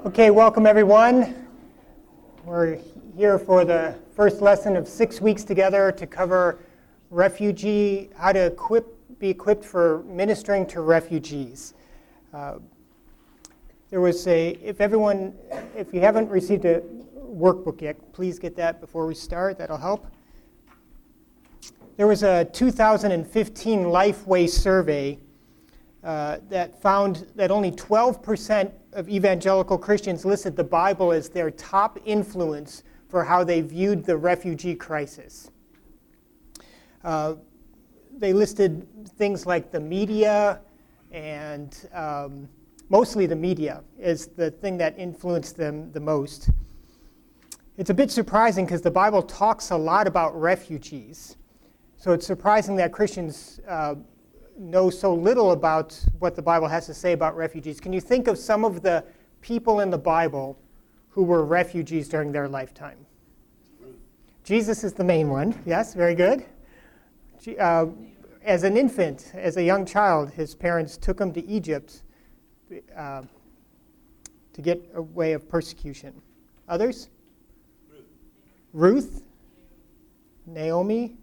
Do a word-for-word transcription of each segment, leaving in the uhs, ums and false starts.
Okay, welcome everyone. We're here for the first lesson of six weeks together to cover refugee, how to equip, be equipped for ministering to refugees. Uh, there was a, if everyone, if you haven't received a workbook yet, please get that before we start, that'll help. There was a two thousand fifteen Lifeway survey uh, that found that only twelve percent of evangelical Christians listed the Bible as their top influence for how they viewed the refugee crisis. Uh, they listed things like the media and um, mostly the media is the thing that influenced them the most. It's a bit surprising because the Bible talks a lot about refugees. So it's surprising that Christians uh, know so little about what the Bible has to say about refugees. Can you think of some of the people in the Bible who were refugees during their lifetime? Jesus is the main one. Yes, very good. Uh, as an infant, as a young child, his parents took him to Egypt uh, to get away of persecution. Others? Ruth. Ruth? Naomi?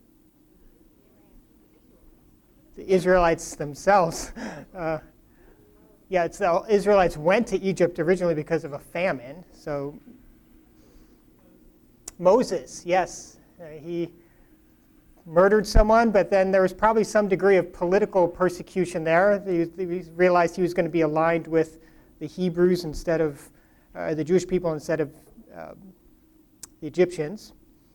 The Israelites themselves. Uh, yeah, it's the Israelites went to Egypt originally because of a famine. So Moses, yes, uh, he murdered someone, but then there was probably some degree of political persecution there. He, he realized he was going to be aligned with the Hebrews instead of uh, the Jewish people instead of uh, the Egyptians.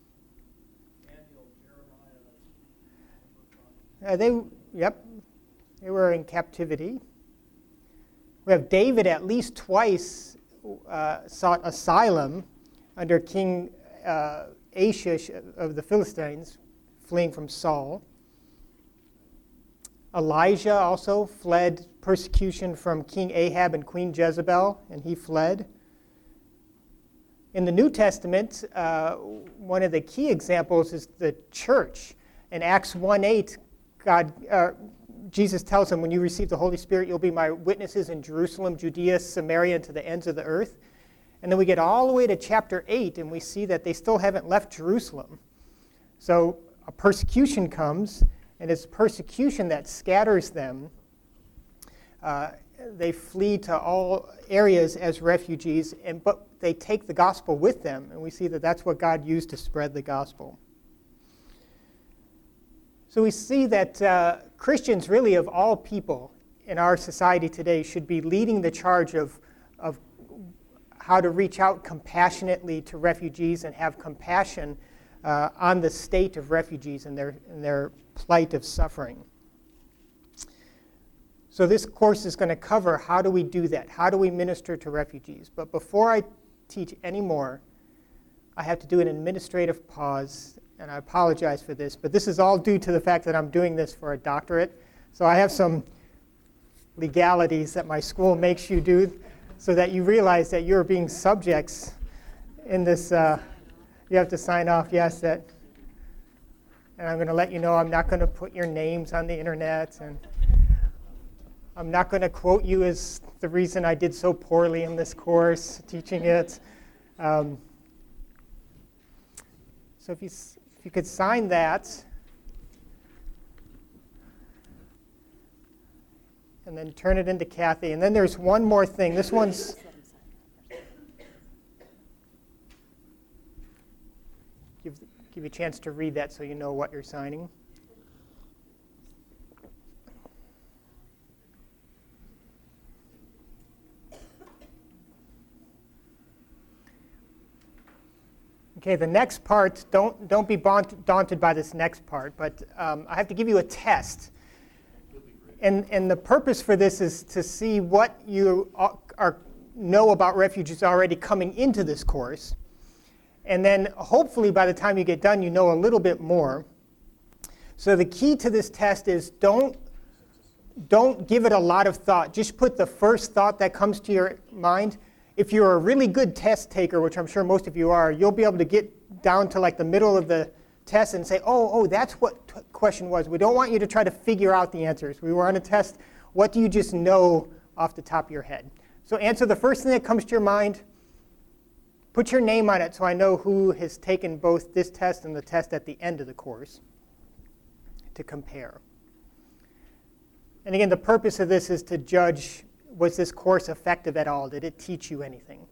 Uh, they, yep, they were in captivity. We have David at least twice uh, sought asylum under King uh, Achish of the Philistines, fleeing from Saul. Elijah also fled persecution from King Ahab and Queen Jezebel, and he fled. In the New Testament, uh, one of the key examples is the church. In Acts one eight, God, uh, Jesus tells him, when you receive the Holy Spirit, you'll be my witnesses in Jerusalem, Judea, Samaria, and to the ends of the earth. And then we get all the way to chapter eight, and we see that they still haven't left Jerusalem. So a persecution comes, and it's persecution that scatters them. Uh, they flee to all areas as refugees, and but they take the gospel with them, and we see that that's what God used to spread the gospel. So we see that uh, Christians, really of all people in our society today, should be leading the charge of, of how to reach out compassionately to refugees and have compassion uh, on the state of refugees and their, and their plight of suffering. So this course is going to cover how do we do that? How do we minister to refugees? But before I teach any more, I have to do an administrative pause. And I apologize for this, but this is all due to the fact that I'm doing this for a doctorate. So I have some legalities that my school makes you do so that you realize that you're being subjects in this. Uh, you have to sign off, yes, that. And I'm going to let you know I'm not going to put your names on the internet. And I'm not going to quote you as the reason I did so poorly in this course, teaching it. Um, so if you... You could sign that, and then turn it into Kathy. And then there's one more thing. This one's give give you a chance to read that so you know what you're signing. Okay, the next part, don't, don't be daunted by this next part, but um, I have to give you a test. And, and the purpose for this is to see what you are, know about refugees already coming into this course. And then hopefully by the time you get done, you know a little bit more. So the key to this test is don't, don't give it a lot of thought. Just put the first thought that comes to your mind. If you're a really good test taker, which I'm sure most of you are, you'll be able to get down to like the middle of the test and say, oh, oh, that's what the question was. We don't want you to try to figure out the answers. We were on a test. What do you just know off the top of your head? So answer the first thing that comes to your mind. Put your name on it so I know who has taken both this test and the test at the end of the course to compare. And again, the purpose of this is to judge, was this course effective at all? Did it teach you anything?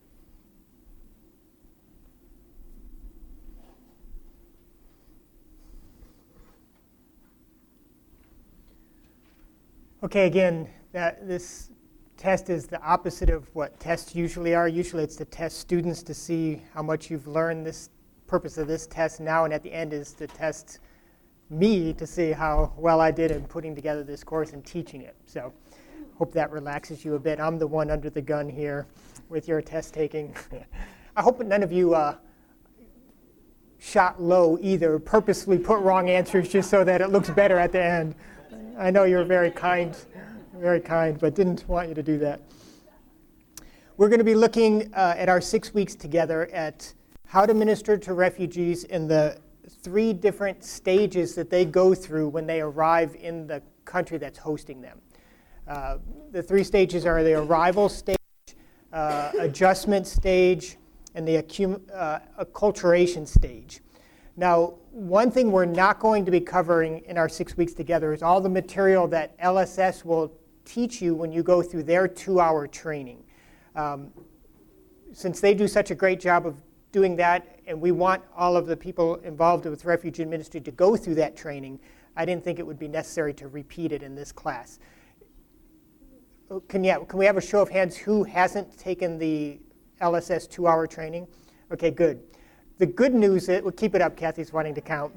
Okay, again, that this test is the opposite of what tests usually are. Usually it's to test students to see how much you've learned. This purpose of this test now and at the end is to test me to see how well I did in putting together this course and teaching it. So hope that relaxes you a bit. I'm the one under the gun here with your test taking. I hope none of you uh, shot low either, purposely put wrong answers just so that it looks better at the end. I know you're very kind, very kind, but didn't want you to do that. We're going to be looking uh, at our six weeks together at how to minister to refugees in the three different stages that they go through when they arrive in the country that's hosting them. Uh, the three stages are the arrival stage, uh, adjustment stage, and the accum- uh, acculturation stage. Now, one thing we're not going to be covering in our six weeks together is all the material that L S S will teach you when you go through their two-hour training. Um, since they do such a great job of doing that, and we want all of the people involved with refugee ministry to go through that training, I didn't think it would be necessary to repeat it in this class. Can, yeah, can we have a show of hands who hasn't taken the L S S two-hour training? Okay, good. The good news is, well, keep it up, Kathy's wanting to count.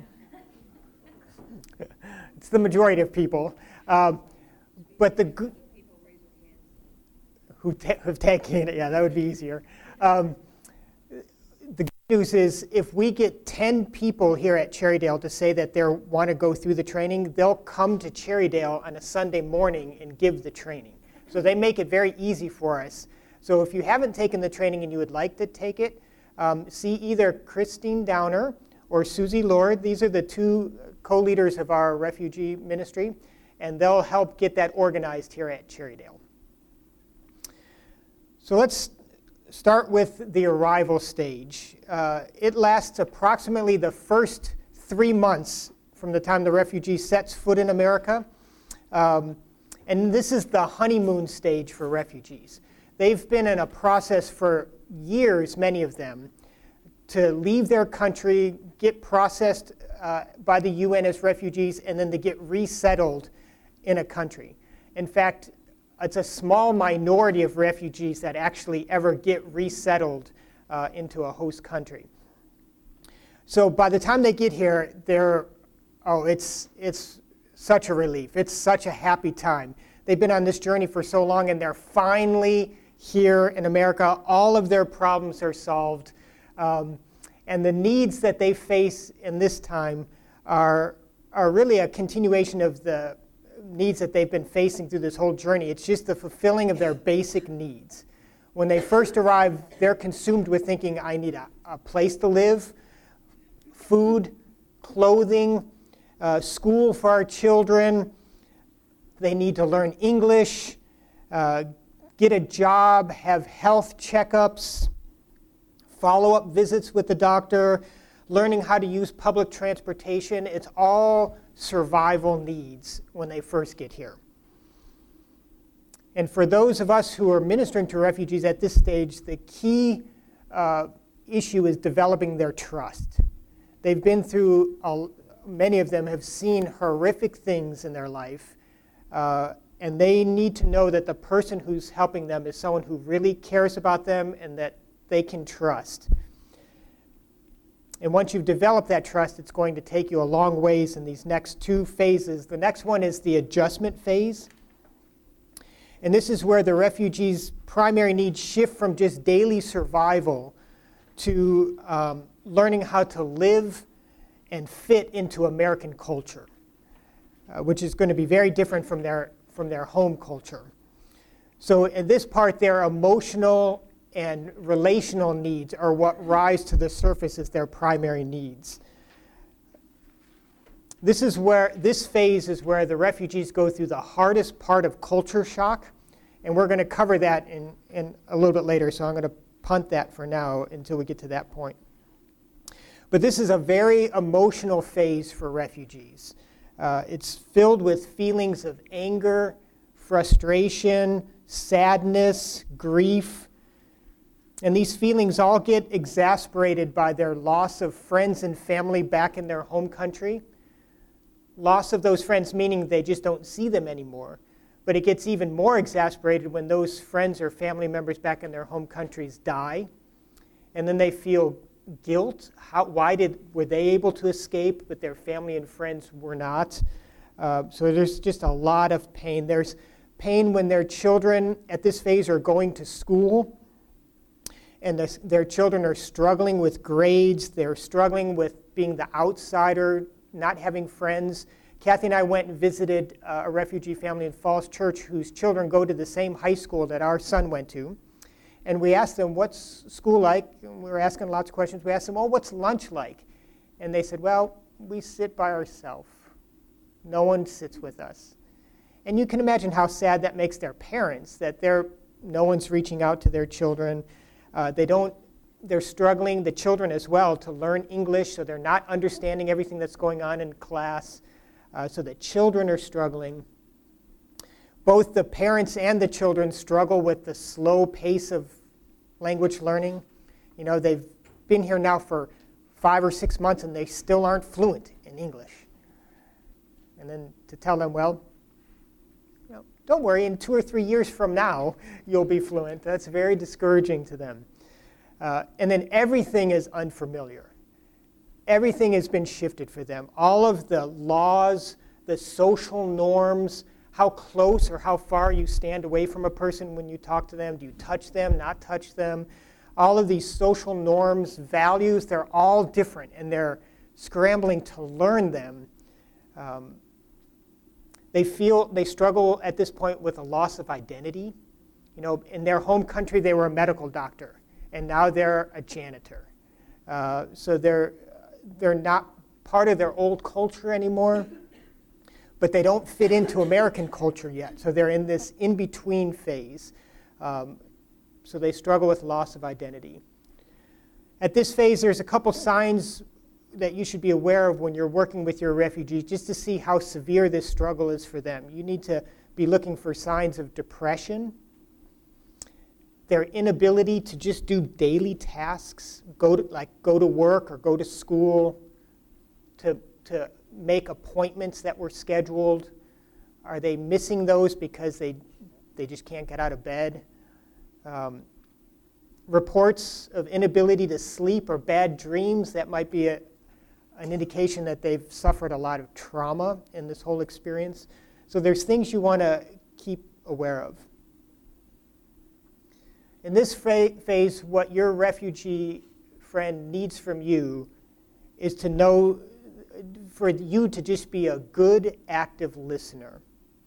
It's the majority of people. Um, but the good, who ta- have taken it, yeah, that would be easier. Um, the good news is if we get ten people here at Cherrydale to say that they want to go through the training, they'll come to Cherrydale on a Sunday morning and give the training. So they make it very easy for us. So if you haven't taken the training and you would like to take it, um, see either Christine Downer or Susie Lord. These are the two co-leaders of our refugee ministry, and they'll help get that organized here at Cherrydale. So let's start with the arrival stage. Uh, it lasts approximately the first three months from the time the refugee sets foot in America. Um, and this is the honeymoon stage for refugees. They've been in a process for years, many of them, to leave their country, get processed uh, by the U N as refugees, and then to get resettled in a country. In fact, it's a small minority of refugees that actually ever get resettled uh, into a host country. So by the time they get here, they're, oh, it's, it's such a relief. It's such a happy time. They've been on this journey for so long, and they're finally here in America. All of their problems are solved. Um, and the needs that they face in this time are, are really a continuation of the needs that they've been facing through this whole journey. It's just the fulfilling of their basic needs. When they first arrive, they're consumed with thinking, I need a, a place to live, food, clothing, uh, school for our children. They need to learn English, uh, get a job, have health checkups, follow-up visits with the doctor, learning how to use public transportation. It's all survival needs when they first get here. And for those of us who are ministering to refugees at this stage, the key uh, issue is developing their trust. They've been through, a, many of them have seen horrific things in their life, uh, and they need to know that the person who's helping them is someone who really cares about them and that they can trust. And once you've developed that trust, it's going to take you a long ways in these next two phases. The next one is the adjustment phase. And this is where the refugees' primary needs shift from just daily survival to um, learning how to live and fit into American culture, uh, which is going to be very different from their, from their home culture. So in this part, their emotional and relational needs are what rise to the surface as their primary needs. This is where, this phase is where the refugees go through the hardest part of culture shock And we're going to cover that in, in a little bit later, so I'm going to punt that for now until we get to that point. But this is a very emotional phase for refugees. Uh, it's filled with feelings of anger, frustration, sadness, grief. And these feelings all get exasperated by their loss of friends and family back in their home country. Loss of those friends meaning they just don't see them anymore. But it gets even more exasperated when those friends or family members back in their home countries die. And then they feel guilt. How, why did were they able to escape, but their family and friends were not? Uh, so there's just a lot of pain. There's pain when their children at this phase are going to school, and the, their children are struggling with grades. They're struggling with being the outsider, not having friends. Kathy and I went and visited uh, a refugee family in Falls Church whose children go to the same high school that our son went to. And we asked them, what's school like? And we were asking lots of questions. We asked them, oh, what's lunch like? And they said, well, we sit by ourselves. No one sits with us. And you can imagine how sad that makes their parents, that they're, no one's reaching out to their children. Uh, they don't, they're struggling, the children as well, to learn English, so they're not understanding everything that's going on in class. Uh, so the children are struggling. Both the parents and the children struggle with the slow pace of language learning. You know, they've been here now for five or six months and they still aren't fluent in English. And then to tell them, well, you know, don't worry, in two or three years from now, you'll be fluent. That's very discouraging to them. Uh, and then everything is unfamiliar. Everything has been shifted for them. All of the laws, the social norms, how close or how far you stand away from a person when you talk to them. Do you touch them, not touch them? All of these social norms, values, they're all different, and they're scrambling to learn them. Um, they feel, they struggle at this point with a loss of identity. You know, in their home country, they were a medical doctor, and now they're a janitor. Uh, so they're, they're not part of their old culture anymore. But they don't fit into American culture yet. So they're in this in-between phase. Um, so they struggle with loss of identity. At this phase, there's a couple signs that you should be aware of when you're working with your refugees, just to see how severe this struggle is for them. You need to be looking for signs of depression, their inability to just do daily tasks, go to, like go to work or go to school, to, to make appointments that were scheduled. Are they missing those because they they just can't get out of bed? Um, reports of inability to sleep or bad dreams, that might be a, an indication that they've suffered a lot of trauma in this whole experience. So there's things you want to keep aware of. In this phase, what your refugee friend needs from you is to know, for you to just be a good, active listener.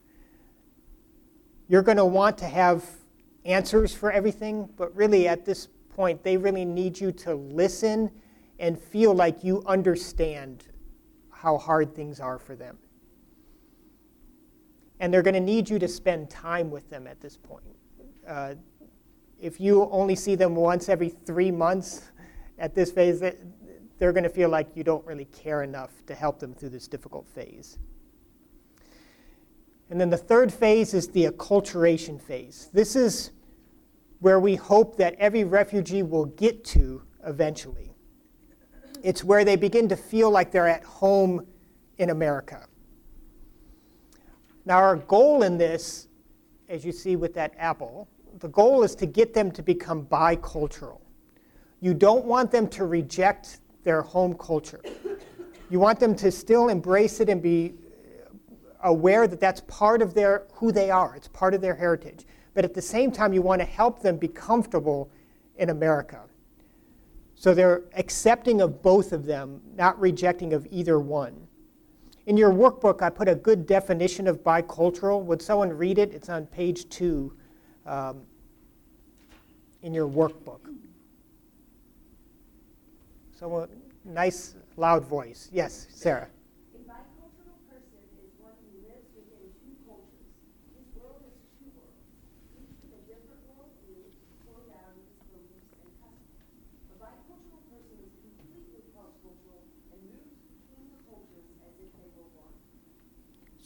You're going to want to have answers for everything, but really at this point, they really need you to listen and feel like you understand how hard things are for them. And they're going to need you to spend time with them at this point. Uh, if you only see them once every three months at this phase, they're going to feel like you don't really care enough to help them through this difficult phase. And then the third phase is the acculturation phase. This is where we hope that every refugee will get to eventually. It's where they begin to feel like they're at home in America. Now, our goal in this, as you see with that apple, the goal is to get them to become bicultural. You don't want them to reject their home culture. You want them to still embrace it and be aware that that's part of their who they are. It's part of their heritage. But at the same time, you want to help them be comfortable in America. So they're accepting of both of them, not rejecting of either one. In your workbook, I put a good definition of bicultural. Would someone read it? It's on page two um, in your workbook. Someone, nice, loud voice. Yes, Sarah. A bicultural person is one who lives within two cultures. This world is two worlds.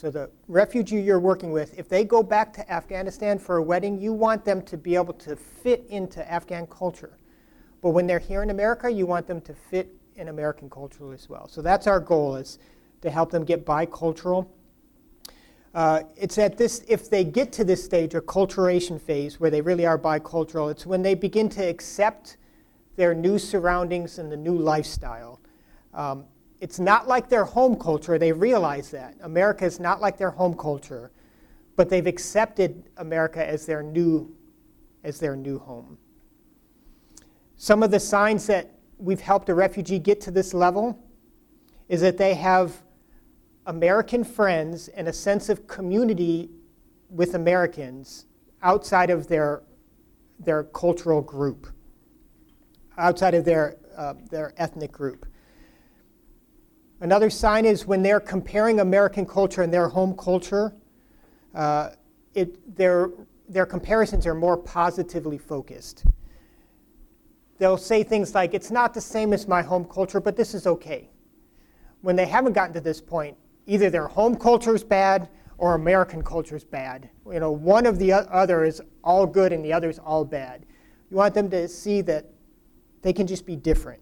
So the refugee you're working with, if they go back to Afghanistan for a wedding, you want them to be able to fit into Afghan culture. But when they're here in America, you want them to fit in American culture as well. So that's our goal, is to help them get bicultural. Uh, it's at this, if they get to this stage, a culturation phase, where they really are bicultural, it's when they begin to accept their new surroundings and the new lifestyle. Um, it's not like their home culture. They realize that. America is not like their home culture, but they've accepted America as their new, as their new home. Some of the signs that we've helped a refugee get to this level is that they have American friends and a sense of community with Americans outside of their, their cultural group, outside of their, uh, their ethnic group. Another sign is when they're comparing American culture and their home culture, uh, it, their, their comparisons are more positively focused. They'll say things like, it's not the same as my home culture, but this is okay. When they haven't gotten to this point, either their home culture is bad or American culture is bad. You know, one of the other is all good and the other is all bad. You want them to see that they can just be different.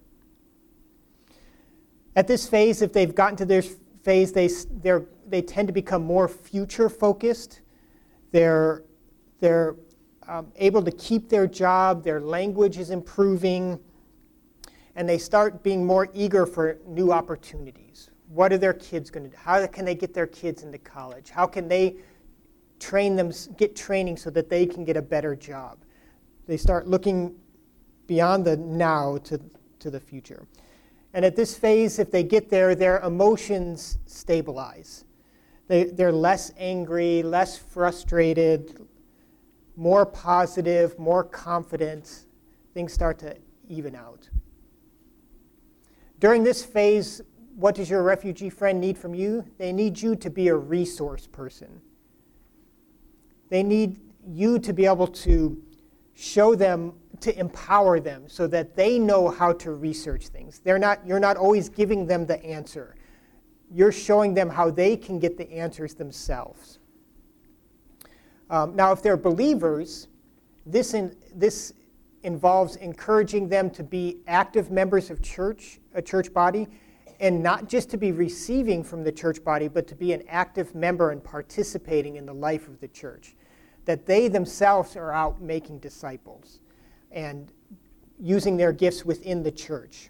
At this phase, if they've gotten to this phase, they they're, they tend to become more future-focused. They're, they're um, able to keep their job, their language is improving, and they start being more eager for new opportunities. What are their kids going to do? How can they get their kids into college? How can they train them, get training so that they can get a better job? They start looking beyond the now to, to the future. And at this phase, if they get there, their emotions stabilize. They, they're less angry, less frustrated, more positive, more confident. Things start to even out. During this phase, what does your refugee friend need from you? They need you to be a resource person. They need you to be able to show them, to empower them so that they know how to research things. They're not, you're not always giving them the answer. You're showing them how they can get the answers themselves. Um, now, if they're believers, this, in, this involves encouraging them to be active members of church, a church body, and not just to be receiving from the church body, but to be an active member and participating in the life of the church. That they themselves are out making disciples and using their gifts within the church.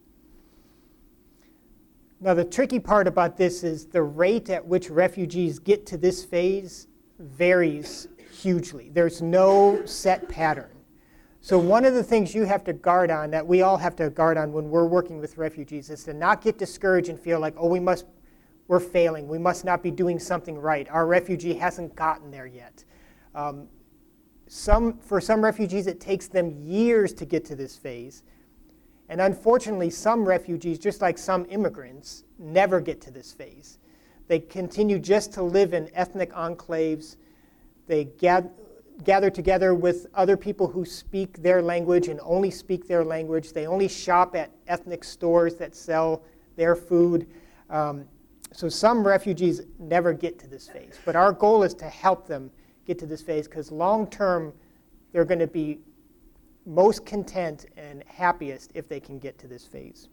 Now, the tricky part about this is the rate at which refugees get to this phase varies hugely. There's no set pattern. So one of the things you have to guard on, that we all have to guard on when we're working with refugees, is to not get discouraged and feel like, oh, we must, we're failing. We must not be doing something right. Our refugee hasn't gotten there yet. Um, some, for some refugees, it takes them years to get to this phase. And unfortunately, some refugees, just like some immigrants, never get to this phase. They continue just to live in ethnic enclaves. They gather, gather together with other people who speak their language and only speak their language. They only shop at ethnic stores that sell their food. Um, so some refugees never get to this phase. But our goal is to help them get to this phase, because long term, they're going to be most content and happiest if they can get to this phase.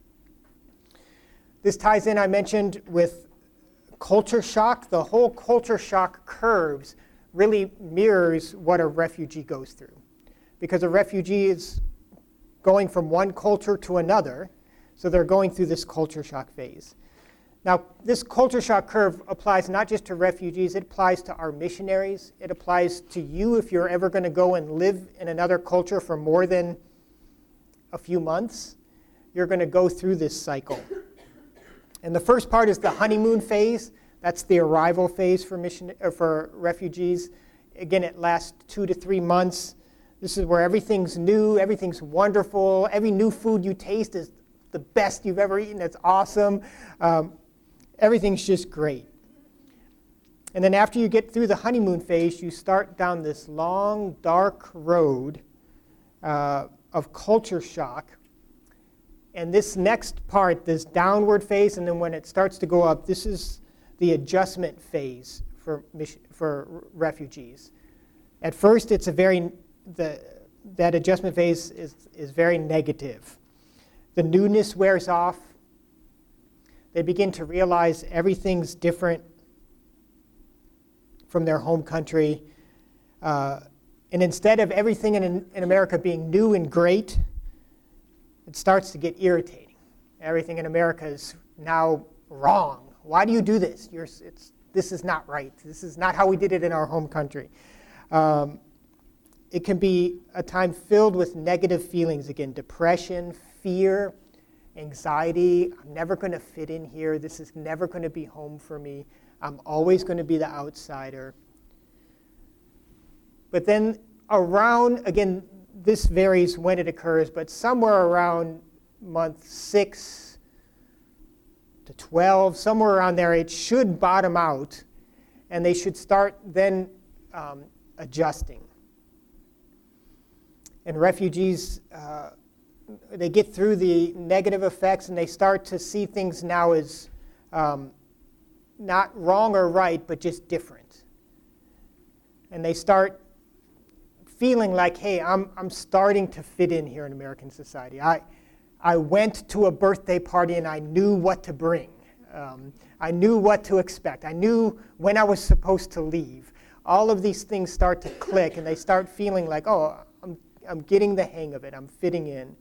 This ties in, I mentioned, with culture shock. The whole culture shock curves really mirrors what a refugee goes through, because a refugee is going from one culture to another, so they're going through this culture shock phase. Now, this culture shock curve applies not just to refugees, it applies to our missionaries. It applies to you if you're ever going to go and live in another culture for more than a few months. You're going to go through this cycle. And the first part is the honeymoon phase. That's the arrival phase for mission, or for refugees. Again, it lasts two to three months. This is where everything's new, everything's wonderful. Every new food you taste is the best you've ever eaten. It's awesome. Um, Everything's just great. And then after you get through the honeymoon phase, you start down this long, dark road uh, of culture shock. And this next part, this downward phase, and then when it starts to go up, this is the adjustment phase for for refugees. At first, it's a very the that adjustment phase is is very negative. The newness wears off. They begin to realize everything's different from their home country. Uh, and instead of everything in, in America being new and great, it starts to get irritating. Everything in America is now wrong. Why do you do this? You're, it's, this is not right. This is not how we did it in our home country. Um, it can be a time filled with negative feelings again, depression, fear, anxiety. I'm never going to fit in here. This is never going to be home for me. I'm always going to be the outsider. But then around, again, this varies when it occurs, but somewhere around month six to twelve, somewhere around there, it should bottom out, and they should start then um, adjusting. And refugees, uh, they get through the negative effects, and they start to see things now as um, not wrong or right, but just different. And they start feeling like, hey, I'm I'm starting to fit in here in American society. I I went to a birthday party and I knew what to bring. Um, I knew what to expect. I knew when I was supposed to leave. All of these things start to click, and they start feeling like, oh, I'm I'm getting the hang of it. I'm fitting in.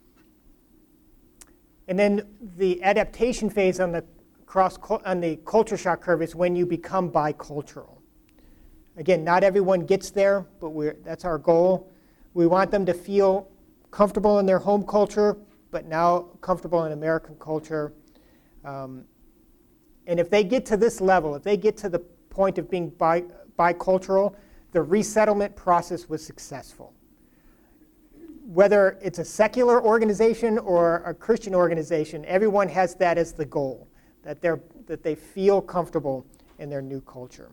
And then the adaptation phase on the cross on the culture shock curve is when you become bicultural. Again, not everyone gets there, but we're, that's our goal. We want them to feel comfortable in their home culture, but now comfortable in American culture. Um, and if they get to this level, if they get to the point of being bi- bicultural, the resettlement process was successful. Whether it's a secular organization or a Christian organization, everyone has that as the goal, that they're that they feel comfortable in their new culture.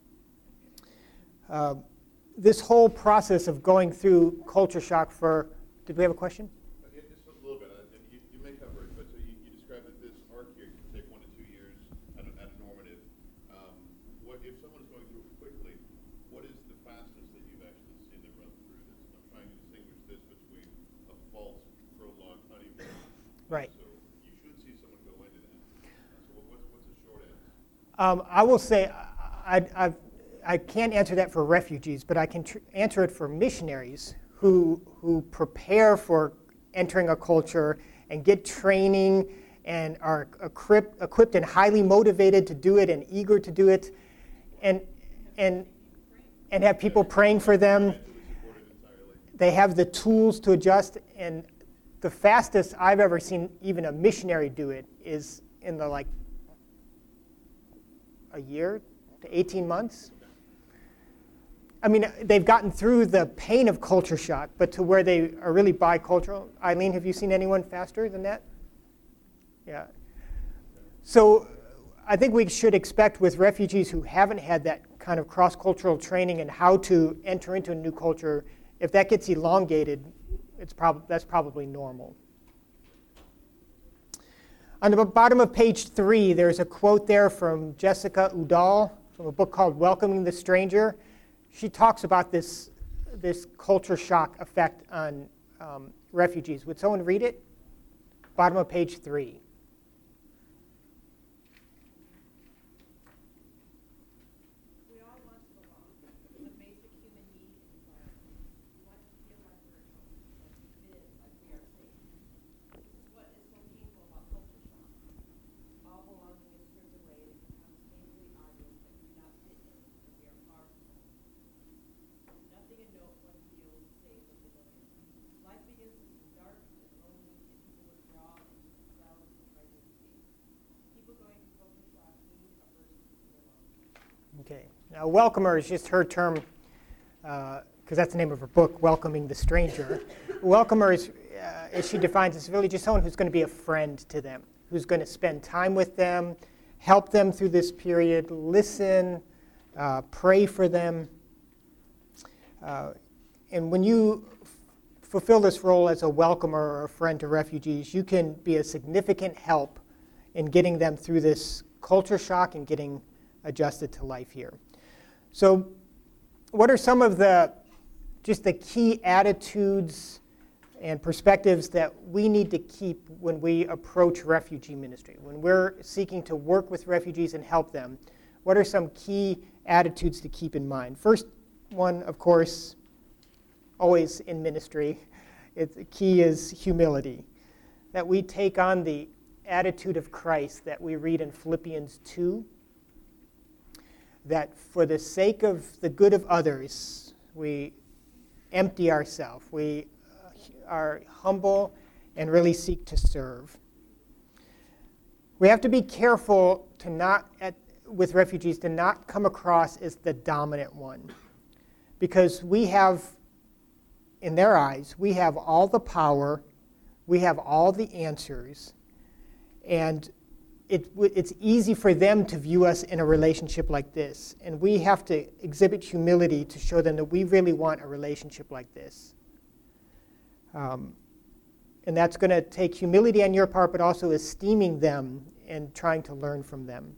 Uh, this whole process of going through culture shock for, did we have a question? Uh, yeah, just a little bit, uh, and you, you may cover it, but so you, you described that this arc here can take one to two years at a, at a normative. Um, what if someone's going through it quickly, what is the fastest that you've actually seen them run through this? And I'm trying to distinguish this between a false prolonged honeymoon. Right. So you should see someone go into that. Uh, so what, what's, what's the short answer? Um, I will say, I, I've I can't answer that for refugees, but I can tr- answer it for missionaries who who prepare for entering a culture and get training and are equipped, equipped and highly motivated to do it and eager to do it, and and and have people praying for them. They have the tools to adjust, and the fastest I've ever seen even a missionary do it is in the like a year to eighteen months. I mean, they've gotten through the pain of culture shock, but to where they are really bicultural. Eileen, have you seen anyone faster than that? Yeah. So I think we should expect with refugees who haven't had that kind of cross-cultural training and how to enter into a new culture, if that gets elongated, it's prob- that's probably normal. On the bottom of page three, there's a quote there from Jessica Udall from a book called Welcoming the Stranger. She talks about this, this culture shock effect on um, refugees. Would someone read it? Bottom of page three. We all want to belong. It's a basic human need and desire. We want to feel like we're at home, like we fit in, like we are safe. This is what is so painful about culture shock. All belonging is stripped away, and it becomes painfully obvious that we do not fit in, and we are far from home. Nothing in note one feels safe or familiar. Life begins to seem dark and lonely, and people withdraw into themselves and try to escape. People going through culture shock need a person to be alone. Okay. Now, welcomer is just her term, because uh, that's the name of her book, Welcoming the Stranger. Welcomer is, uh, as she defines, is really just someone who's going to be a friend to them, who's going to spend time with them, help them through this period, listen, uh, pray for them. Uh, and when you f- fulfill this role as a welcomer or a friend to refugees, you can be a significant help in getting them through this culture shock and getting adjusted to life here. So what are some of the, just the key attitudes and perspectives that we need to keep when we approach refugee ministry? When we're seeking to work with refugees and help them, what are some key attitudes to keep in mind? First one, of course, always in ministry, it's, the key is humility. That we take on the attitude of Christ that we read in Philippians two, that for the sake of the good of others, we empty ourselves, we are humble and really seek to serve. We have to be careful to not, at, with refugees, to not come across as the dominant one, because we have, in their eyes, we have all the power, we have all the answers, and it, it's easy for them to view us in a relationship like this. And we have to exhibit humility to show them that we really want a relationship like this. Um, and that's going to take humility on your part, but also esteeming them and trying to learn from them.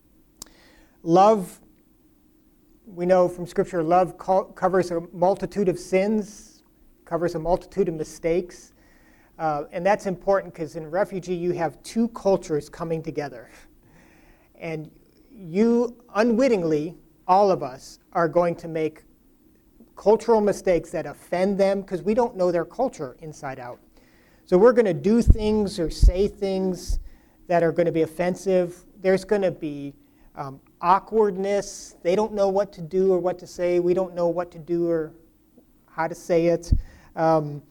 Love, we know from Scripture, love co- covers a multitude of sins, covers a multitude of mistakes. Uh, and that's important because in refugee you have two cultures coming together. And you, unwittingly, all of us, are going to make cultural mistakes that offend them because we don't know their culture inside out. So we're going to do things or say things that are going to be offensive. There's going to be um, awkwardness. They don't know what to do or what to say. We don't know what to do or how to say it. Um,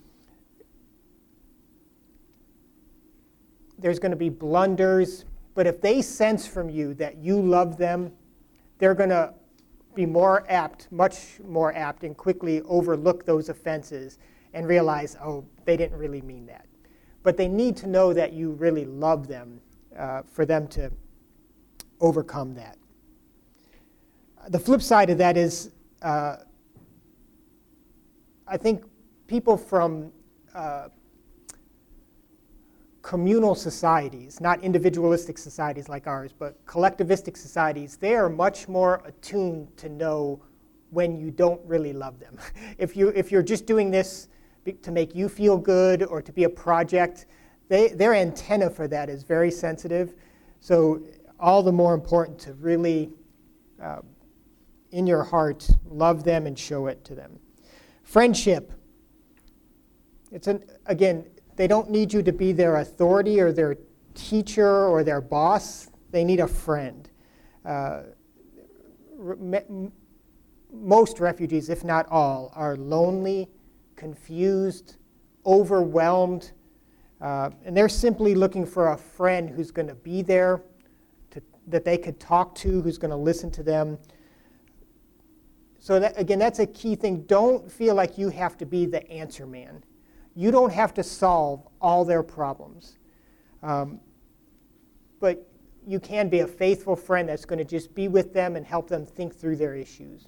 There's going to be blunders, but if they sense from you that you love them, they're going to be more apt, much more apt, and quickly overlook those offenses and realize, oh, they didn't really mean that. But they need to know that you really love them uh, for them to overcome that. The flip side of that is, uh, I think people from uh, communal societies, not individualistic societies like ours, but collectivistic societies, they are much more attuned to know when you don't really love them. If, you, if you're just doing this to make you feel good or to be a project, they, their antenna for that is very sensitive. So all the more important to really, uh, in your heart, love them and show it to them. Friendship. It's an, again, they don't need you to be their authority or their teacher or their boss. They need a friend. Uh, re- most refugees, if not all, are lonely, confused, overwhelmed, uh, and they're simply looking for a friend who's going to be there, to, that they could talk to, who's going to listen to them. So that, again, that's a key thing. Don't feel like you have to be the answer man. You don't have to solve all their problems. Um, but you can be a faithful friend that's going to just be with them and help them think through their issues.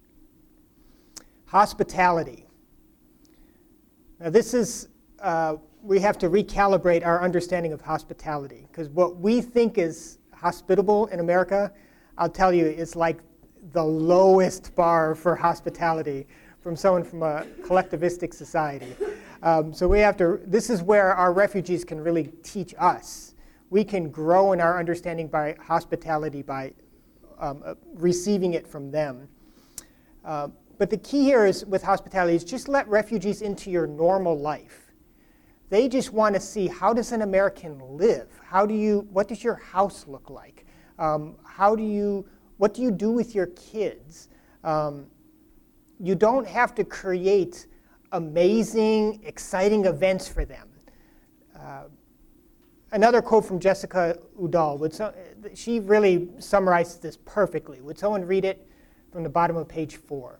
Hospitality. Now this is, uh, we have to recalibrate our understanding of hospitality, because what we think is hospitable in America, I'll tell you, is like the lowest bar for hospitality from someone from a collectivistic society. Um, so we have to, this is where our refugees can really teach us. We can grow in our understanding by hospitality, by um, uh, receiving it from them. Uh, but the key here is with hospitality is just let refugees into your normal life. They just want to see, how does an American live? How do you, what does your house look like? Um, how do you, what do you do with your kids? Um, you don't have to create amazing, exciting events for them. Uh, another quote from Jessica Udall, would so, she really summarizes this perfectly. Would someone read it from the bottom of page four?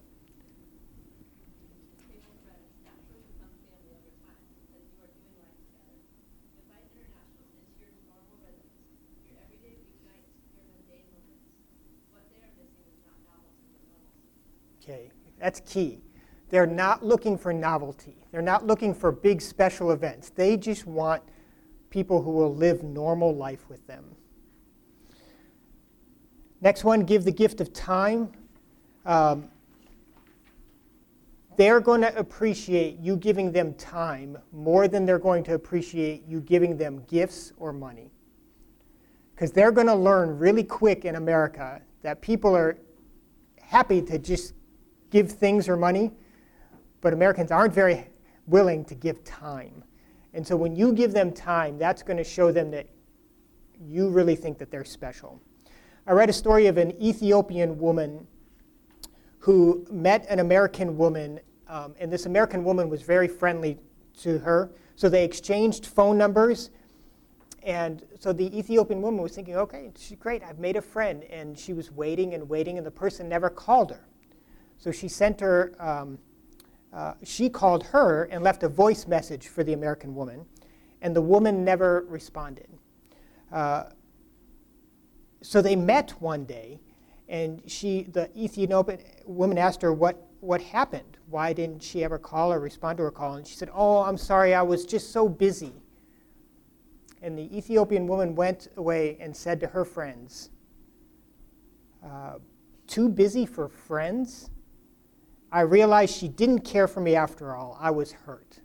Okay, that's key. They're not looking for novelty. They're not looking for big special events. They just want people who will live normal life with them. Next one, give the gift of time. Um, they're going to appreciate you giving them time more than they're going to appreciate you giving them gifts or money. Because they're going to learn really quick in America that people are happy to just give things or money, but Americans aren't very willing to give time. And so when you give them time, that's going to show them that you really think that they're special. I read a story of an Ethiopian woman who met an American woman, um, and this American woman was very friendly to her. So they exchanged phone numbers. And so the Ethiopian woman was thinking, okay, she's great, I've made a friend. And she was waiting and waiting, and the person never called her. So she sent her, um, uh, she called her and left a voice message for the American woman. And the woman never responded. Uh, so they met one day, and she, the Ethiopian woman asked her what, what happened. Why didn't she ever call or respond to her call? And she said, oh, I'm sorry, I was just so busy. And the Ethiopian woman went away and said to her friends, uh, too busy for friends? I realized she didn't care for me after all. I was hurt.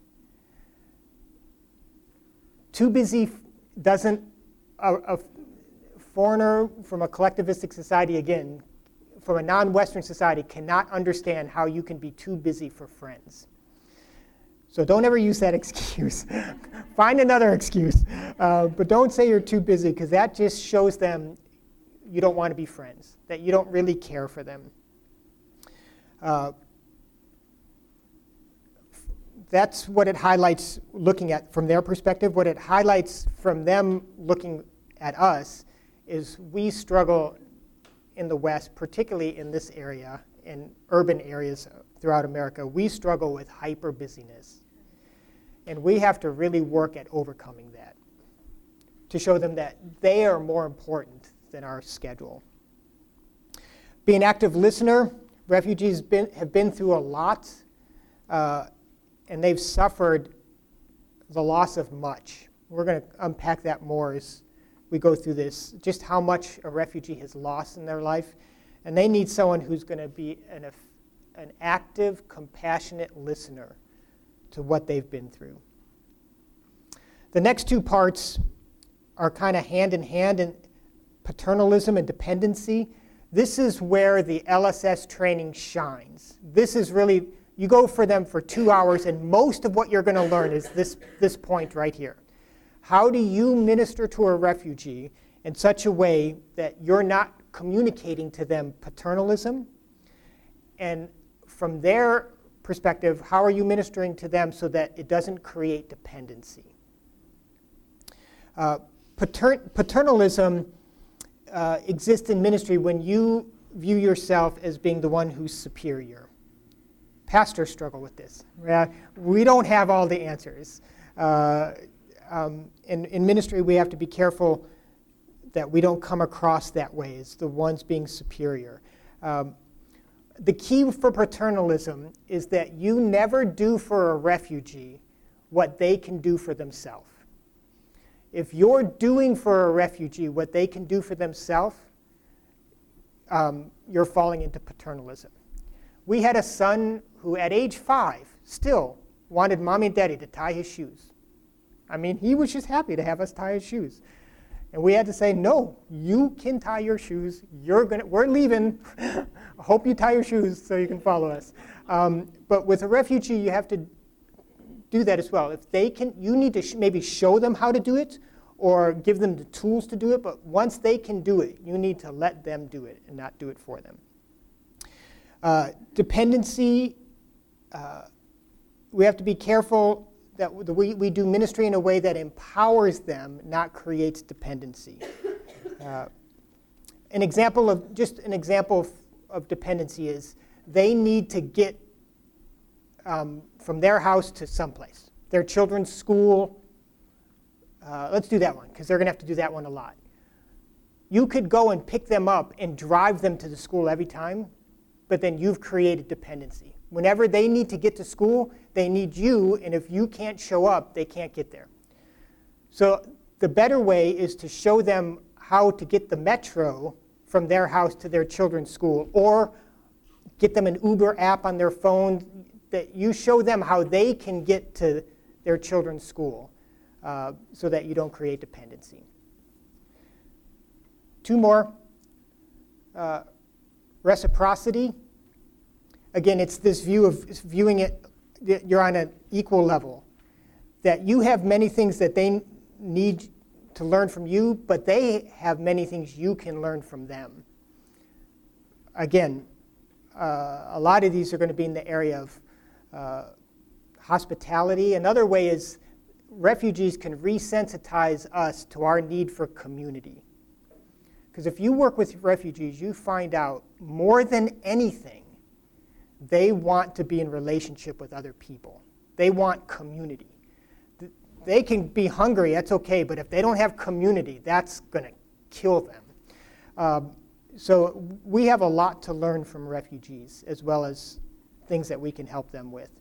Too busy doesn't, a, a foreigner from a collectivistic society, again, from a non-Western society, cannot understand how you can be too busy for friends. So don't ever use that excuse. Find another excuse. Uh, but don't say you're too busy, because that just shows them you don't want to be friends, that you don't really care for them. Uh, that's what it highlights looking at from their perspective. What it highlights from them looking at us is we struggle in the West, particularly in this area, in urban areas throughout America, we struggle with hyper busyness. And we have to really work at overcoming that to show them that they are more important than our schedule. Be an active listener. Refugees been, have been through a lot, uh, and they've suffered the loss of much. We're going to unpack that more as we go through this, just how much a refugee has lost in their life. And they need someone who's going to be an, an active, compassionate listener to what they've been through. The next two parts are kind of hand in hand in paternalism and dependency. This is where the L S S training shines. This is really, you go for them for two hours, and most of what you're going to learn is this, this point right here. How do you minister to a refugee in such a way that you're not communicating to them paternalism? And from their perspective, how are you ministering to them so that it doesn't create dependency? Uh, pater- paternalism uh, exists in ministry when you view yourself as being the one who's superior. Pastors struggle with this. Uh, we don't have all the answers. Uh, um, in, in ministry, we have to be careful that we don't come across that way as the ones being superior. Um, the key for paternalism is that you never do for a refugee what they can do for themselves. If you're doing for a refugee what they can do for themselves, um, you're falling into paternalism. We had a son who at age five still wanted mommy and daddy to tie his shoes. I mean, he was just happy to have us tie his shoes. And we had to say, no, you can tie your shoes. You're gonna, we're leaving. I hope you tie your shoes so you can follow us. Um, but with a refugee, you have to do that as well. If they can, you need to sh- maybe show them how to do it or give them the tools to do it. But once they can do it, you need to let them do it and not do it for them. Uh, dependency, uh, we have to be careful that we, we do ministry in a way that empowers them, not creates dependency. Uh, an example of, just an example of, of dependency is they need to get um, from their house to someplace. Their children's school, uh, let's do that one, because they're going to have to do that one a lot. You could go and pick them up and drive them to the school every time, but then you've created dependency. Whenever they need to get to school, they need you, and if you can't show up, they can't get there. So the better way is to show them how to get the metro from their house to their children's school, or get them an Uber app on their phone that you show them how they can get to their children's school uh, so that you don't create dependency. Two more. Uh, reciprocity. Again, it's this view of viewing it, you're on an equal level. That you have many things that they need to learn from you, but they have many things you can learn from them. Again, uh, a lot of these are going to be in the area of uh, hospitality. Another way is refugees can resensitize us to our need for community. Because if you work with refugees, you find out more than anything, they want to be in relationship with other people. They want community. They can be hungry, that's okay, but if they don't have community, that's going to kill them. Um, so we have a lot to learn from refugees, as well as things that we can help them with.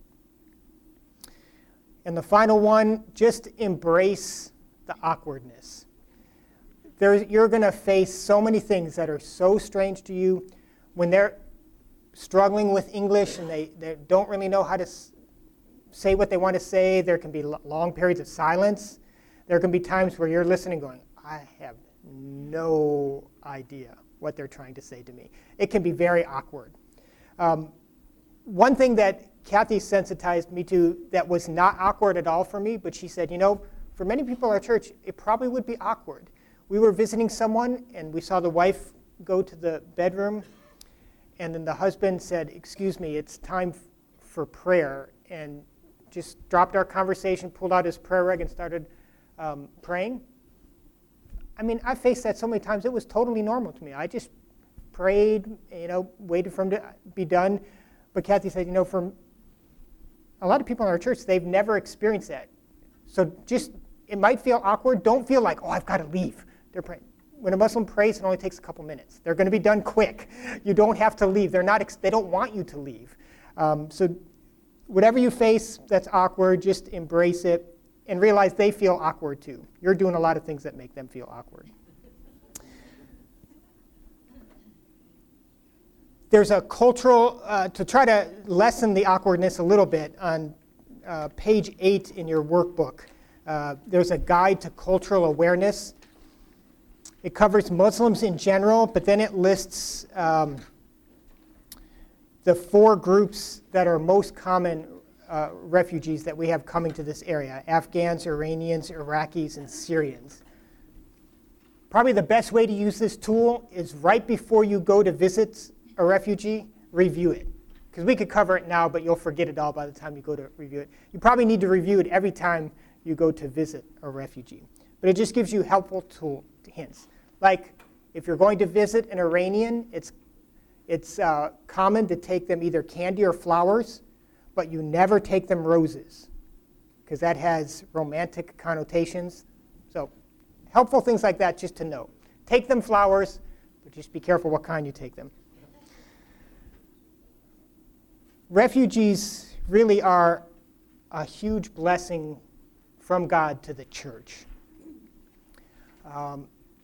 And the final one, just embrace the awkwardness. There, you're going to face so many things that are so strange to you. When they're struggling with English and they, they don't really know how to s- say what they want to say, there can be l- long periods of silence. There can be times where you're listening going, I have no idea what they're trying to say to me. It can be very awkward. Um, one thing that Kathy sensitized me to that was not awkward at all for me, but she said, you know, for many people in our church, it probably would be awkward. We were visiting someone, and we saw the wife go to the bedroom, and then the husband said, excuse me, it's time f- for prayer, and just dropped our conversation, pulled out his prayer rug, and started um, praying. I mean, I faced that so many times, it was totally normal to me. I just prayed, you know, waited for him to be done. But Kathy said, you know, for a lot of people in our church, they've never experienced that. So just, it might feel awkward. Don't feel like, oh, I've got to leave. They're praying. When a Muslim prays, it only takes a couple minutes. They're going to be done quick. You don't have to leave. They're not. Ex- they don't want you to leave. Um, so whatever you face that's awkward, just embrace it and realize they feel awkward too. You're doing a lot of things that make them feel awkward. There's a cultural, uh, to try to lessen the awkwardness a little bit, on uh, page eight in your workbook, uh, there's a guide to cultural awareness. It covers Muslims in general, but then it lists um, the four groups that are most common uh, refugees that we have coming to this area: Afghans, Iranians, Iraqis, and Syrians. Probably the best way to use this tool is right before you go to visit a refugee, review it. Because we could cover it now, but you'll forget it all by the time you go to review it. You probably need to review it every time you go to visit a refugee. But it just gives you helpful tool hints. Like, if you're going to visit an Iranian, it's, it's uh, common to take them either candy or flowers, but you never take them roses, because that has romantic connotations. So helpful things like that just to know. Take them flowers, but just be careful what kind you take them. Refugees really are a huge blessing from God to the church. Um,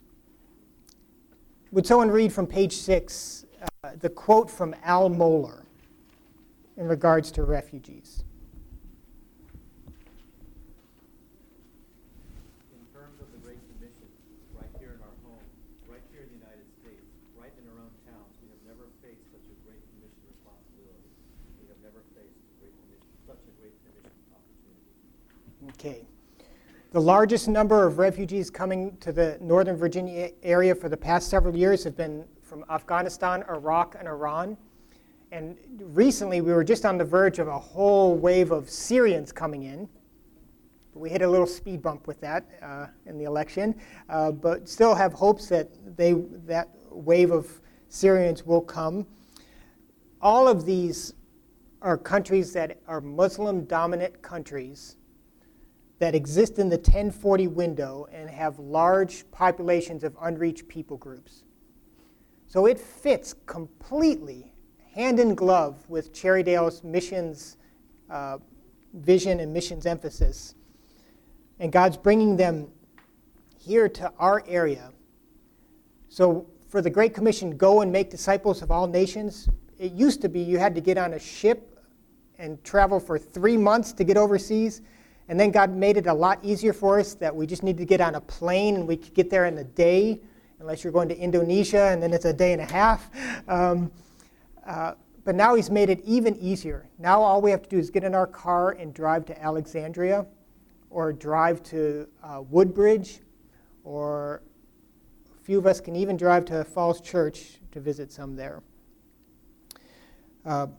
would someone read from page six uh, the quote from Al Mohler in regards to refugees? In terms of the Great Commission, right here in our home, right here in the United States, right in our own towns, we have never faced such a Great Commission responsibility. We have never faced a great commission, such a Great Commission opportunity. Okay. The largest number of refugees coming to the Northern Virginia area for the past several years have been from Afghanistan, Iraq, and Iran. And recently, we were just on the verge of a whole wave of Syrians coming in. But we hit a little speed bump with that uh, in the election, uh, but still have hopes that they that wave of Syrians will come. All of these are countries that are Muslim-dominant countries that exist in the ten forty window and have large populations of unreached people groups. So it fits completely hand in glove with Cherrydale's missions uh, vision and missions emphasis. And God's bringing them here to our area. So for the Great Commission, go and make disciples of all nations, it used to be you had to get on a ship and travel for three months to get overseas. And then God made it a lot easier for us that we just need to get on a plane and we could get there in a day, unless you're going to Indonesia, and then it's a day and a half. Um, uh, but now he's made it even easier. Now all we have to do is get in our car and drive to Alexandria, or drive to uh, Woodbridge, or a few of us can even drive to Falls Church to visit some there. Uh,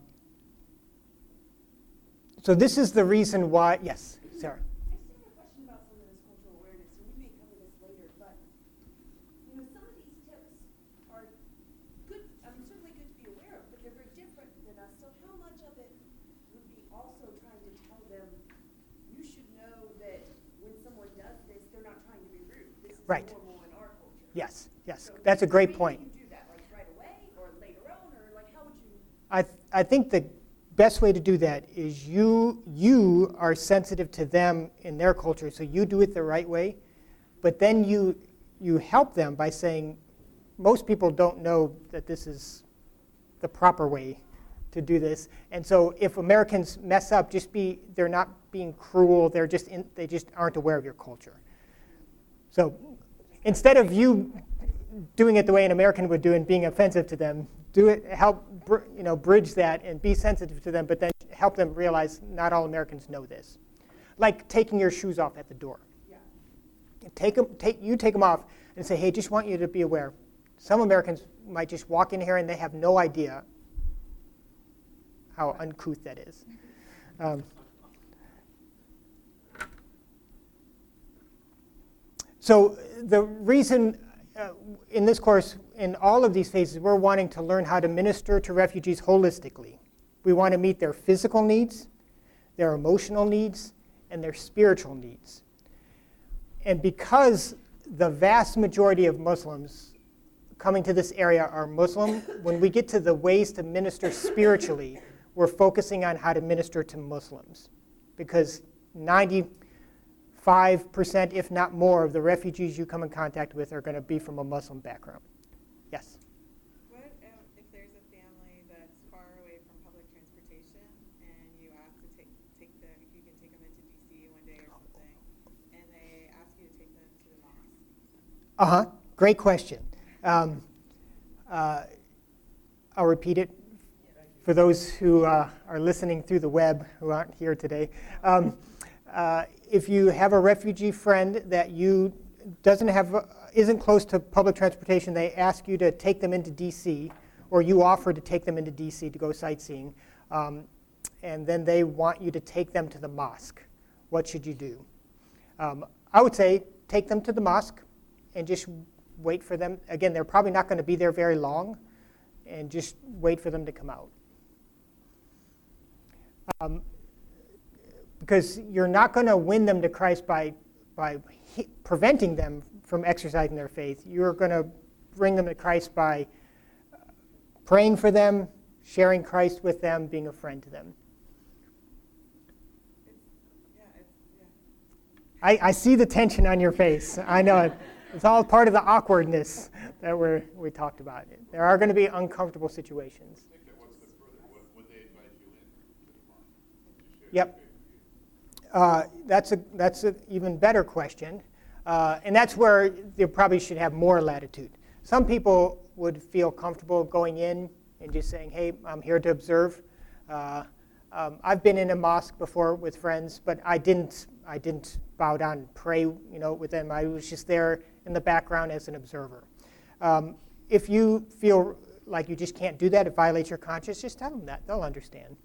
so this is the reason why, yes, Sarah. I just have a question about some of this cultural awareness, and we may cover this later, but, you know, some of these tips are good, I mean, certainly good to be aware of, but they're very different than us, so how much of it would be also trying to tell them, you should know that when someone does this, they're not trying to be rude. This is Right. normal in our culture. Yes, yes, So that's a great when point. do you do that, like right away, or later on, or like how would you? I, th- I think the best way to do that is you you are sensitive to them in their culture, so you do it the right way, but then you you help them by saying, most people don't know that this is the proper way to do this, and so if Americans mess up, just be they're not being cruel, they're just in, they just aren't aware of your culture. So instead of you doing it the way an American would do and being offensive to them, do it, help br- you know, bridge that and be sensitive to them, but then help them realize not all Americans know this. Like taking your shoes off at the door. Yeah. Take them, take, you take them off and say, hey, just want you to be aware. Some Americans might just walk in here and they have no idea how uncouth that is. Um, so the reason uh, in this course, in all of these phases, we're wanting to learn how to minister to refugees holistically. We want to meet their physical needs, their emotional needs, and their spiritual needs. And because the vast majority of Muslims coming to this area are Muslim, when we get to the ways to minister spiritually, we're focusing on how to minister to Muslims. Because ninety-five percent, if not more, of the refugees you come in contact with are going to be from a Muslim background. Yes? What um, if there's a family that's far away from public transportation and you ask to take take them, if you can take them into D C one day or something, and they ask you to take them to the mosque? Uh-huh. Great question. Um, uh, I'll repeat it for those who uh, are listening through the web who aren't here today. Um, uh, if you have a refugee friend that you doesn't have, uh, isn't close to public transportation, they ask you to take them into D C, or you offer to take them into D C to go sightseeing, um, and then they want you to take them to the mosque. What should you do? Um, I would say take them to the mosque and just wait for them. Again, they're probably not going to be there very long, and just wait for them to come out. Um, because you're not going to win them to Christ by, by he- preventing them from exercising their faith. You're going to bring them to Christ by uh, praying for them, sharing Christ with them, being a friend to them. It's, yeah, it's, yeah. I, I see the tension on your face. I know it. It's all part of the awkwardness that we're, we talked about. There are going to be uncomfortable situations. I think that what's the further, what, would they invite you in to the mosque? To share Yep. their faith with you? Uh, that's a that's an even better question, uh, and that's where they probably should have more latitude. Some people would feel comfortable going in and just saying, "Hey, I'm here to observe." Uh, um, I've been in a mosque before with friends, but I didn't I didn't bow down and pray, you know, with them. I was just there in the background as an observer. Um, if you feel like you just can't do that, it violates your conscience, just tell them that. They'll understand.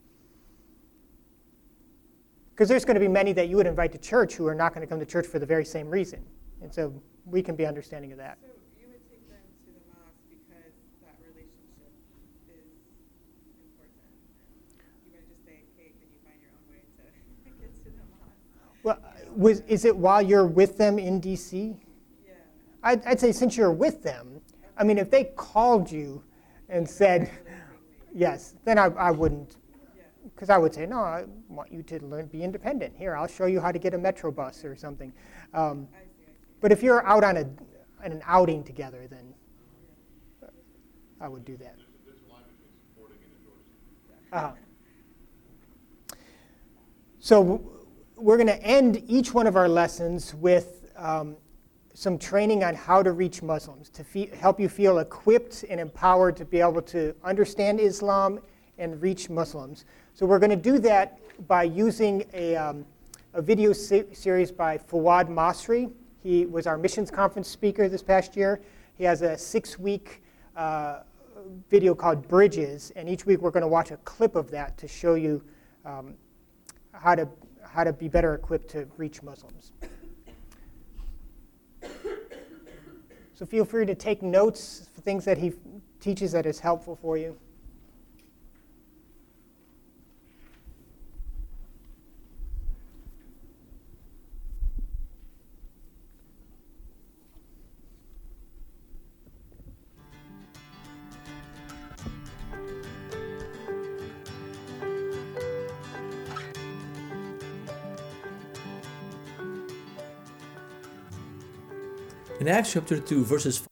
Because there's going to be many that you would invite to church who are not going to come to church for the very same reason. And so we can be understanding of that. So you would take them to the mosque because that relationship is important. And you wouldn't just say, hey, can you find your own way to get to the mosque? Well, was, is it while you're with them in D C? Yeah. I'd, I'd say since you're with them, I mean, if they called you and said, yes, then I, I wouldn't. Because I would say, no, I want you to learn, be independent. Here, I'll show you how to get a Metro bus or something. Um, I see, I see. but if you're out on, a, on an outing together, then I would do that. There's, there's a line between supporting and endorsing. Uh-huh. So w- we're going to end each one of our lessons with um, some training on how to reach Muslims, to fe- help you feel equipped and empowered to be able to understand Islam and reach Muslims. So we're going to do that by using a, um, a video se- series by Fawad Masri. He was our missions conference speaker this past year. He has a six-week uh, video called Bridges, and each week we're going to watch a clip of that to show you um, how to how to be better equipped to reach Muslims. So feel free to take notes for things that he f- teaches that is helpful for you. In Acts chapter two, verses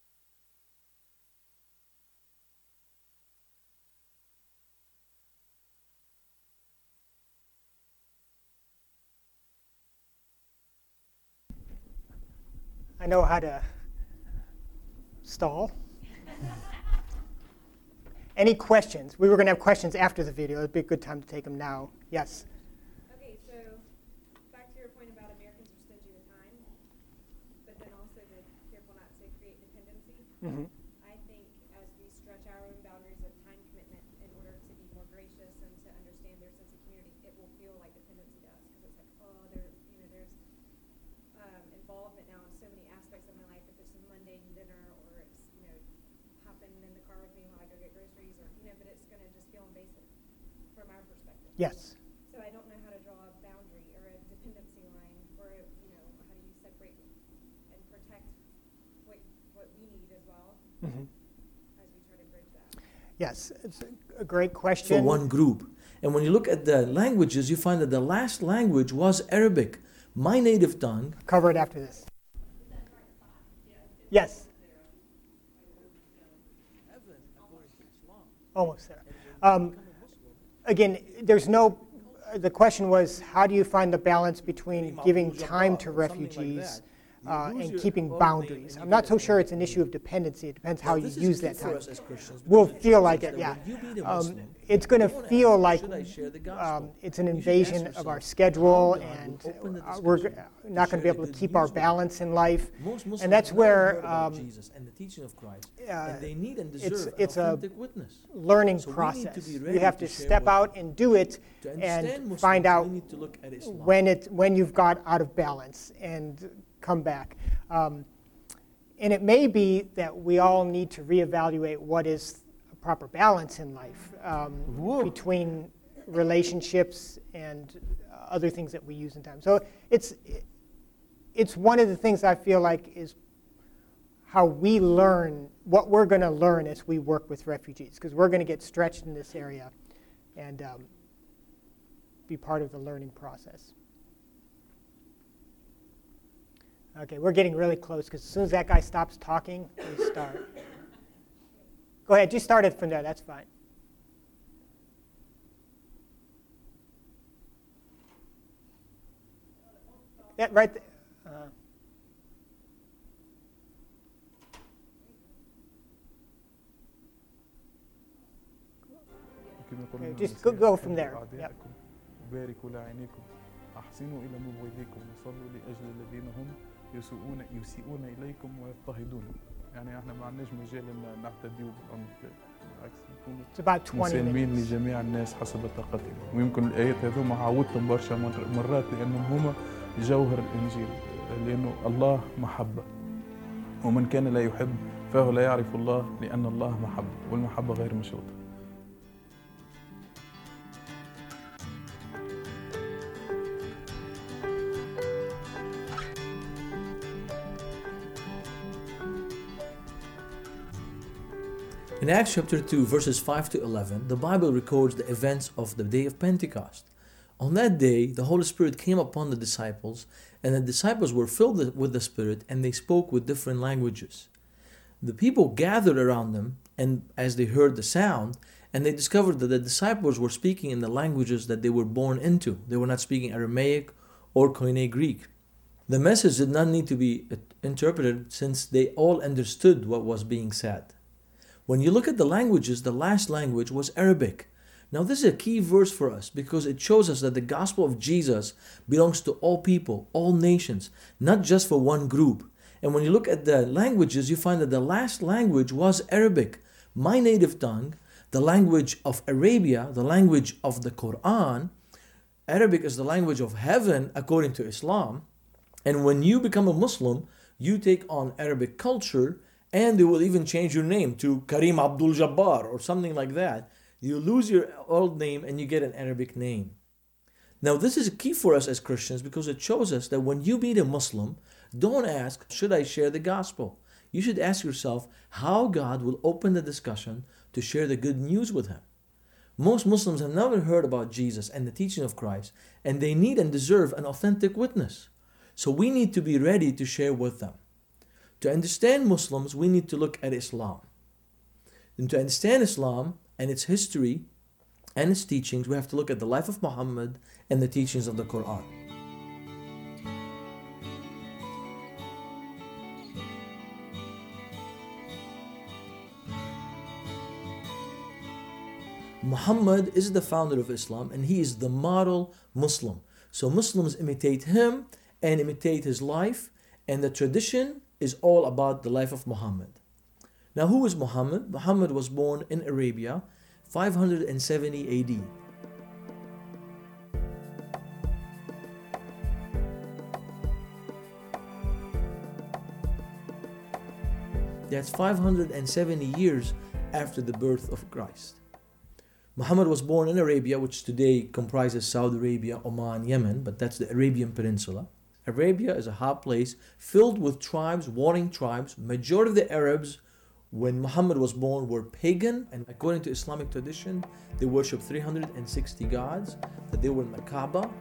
I know how to stall. Any questions? We were going to have questions after the video. It'd be a good time to take them now. Yes? Okay, so back to your point about Americans are stingy with time, but then also the careful not to create dependency. Mm-hmm. I think as we stretch our own boundaries of time commitment in order to be more gracious and to understand their sense of community, it will feel like dependency to us because it's like, oh, there, you know, there's um, involvement now in so many aspects of my life. If it's a mundane dinner or it's, you know, hopping in the car with me while I go get groceries, or you know, but it's going to just feel invasive from our perspective. Yes. So I don't know how to draw a boundary or a dependency line, or you know, how do you separate and protect what what we need as well Mm-hmm. as we try to bridge that. Yes, it's a- a great question. for one group. And when you look at the languages, you find that the last language was Arabic, my native tongue. Cover it after this. Yes. Almost there. Um, again, there's no, uh, the question was, how do you find the balance between giving time to refugees uh, and keeping boundaries? I'm not so sure it's an issue of dependency. It depends how Well, you this is use key that for time. us as Christians, We'll because it feel shows like us it, that yeah. when you meet a Um, Muslim, it's going to you wanna feel ask, like should I share the um, gospel? it's an You should ask invasion of yourself, our how schedule, God will and open the uh, we're g- discussion not to going to be share able the to good keep our news with balance in life. Most Muslims And that's have never where heard about um, Jesus and the teaching of Christ, uh, and they need and it's- deserve it's an a authentic witness. learning So we need to process. be You ready have to to share step what- out and do it To understand and Muslims, find out we need to look at Islam. when it when you've got out of balance and come back. Um, and it may be that we all need to reevaluate what is a proper balance in life um, between relationships and other things that we use in time. So it's it's one of the things I feel like is how we learn, what we're going to learn as we work with refugees, because we're going to get stretched in this area and um, be part of the learning process. Okay, we're getting really close, because as soon as that guy stops talking, we start. Go ahead, just start it from there, that's fine. That right there. Uh, كما Okay, قلنا just go- go from there. أعدائكم باركوا لعينيكم أحسنوا إلى مبغضيكم وصلوا لأجل الذين هم يسيئون يسيئون إليكم ويضطهدون. يعني احنا ما عندناش مجال ان نعتديوا بالعنف، بالعكس نكونوا It's about twenty مسالمين minutes. لجميع الناس حسب طاقتهم. ويمكن الآيات هذوما عودتهم برشا مر- مرات لأنهم هما جوهر الإنجيل، لأنه الله محبة، ومن كان لا يحب فهو لا يعرف الله، لأن الله محبة والمحبة غير مشروطة. In Acts chapter two, verses five to eleven, the Bible records the events of the day of Pentecost. On that day, the Holy Spirit came upon the disciples, and the disciples were filled with the Spirit, and they spoke with different languages. The people gathered around them, and as they heard the sound, and they discovered that the disciples were speaking in the languages that they were born into. They were not speaking Aramaic or Koine Greek. The message did not need to be interpreted since they all understood what was being said. When you look at the languages, the last language was Arabic. Now this is a key verse for us because it shows us that the gospel of Jesus belongs to all people, all nations, not just for one group. And when you look at the languages, you find that the last language was Arabic, my native tongue, the language of Arabia, the language of the Quran. Arabic is the language of heaven according to Islam. And when you become a Muslim, you take on Arabic culture, and they will even change your name to Karim Abdul Jabbar or something like that. You lose your old name and you get an Arabic name. Now this is key for us as Christians because it shows us that when you meet a Muslim, don't ask, should I share the gospel? You should ask yourself how God will open the discussion to share the good news with him. Most Muslims have never heard about Jesus and the teaching of Christ, and they need and deserve an authentic witness. So we need to be ready to share with them. To understand Muslims, we need to look at Islam. And to understand Islam and its history and its teachings, we have to look at the life of Muhammad and the teachings of the Quran. Muhammad is the founder of Islam and he is the model Muslim. So Muslims imitate him and imitate his life, and the tradition is all about the life of Muhammad. Now who is Muhammad? Muhammad was born in Arabia five hundred seventy A D. That's five hundred seventy years after the birth of Christ. Muhammad was born in Arabia, which today comprises Saudi Arabia, Oman, Yemen, but that's the Arabian Peninsula. Arabia is a hot place filled with tribes, warring tribes. Majority of the Arabs, when Muhammad was born, were pagan, and according to Islamic tradition, they worshiped three hundred sixty gods, that they were in the Kaaba.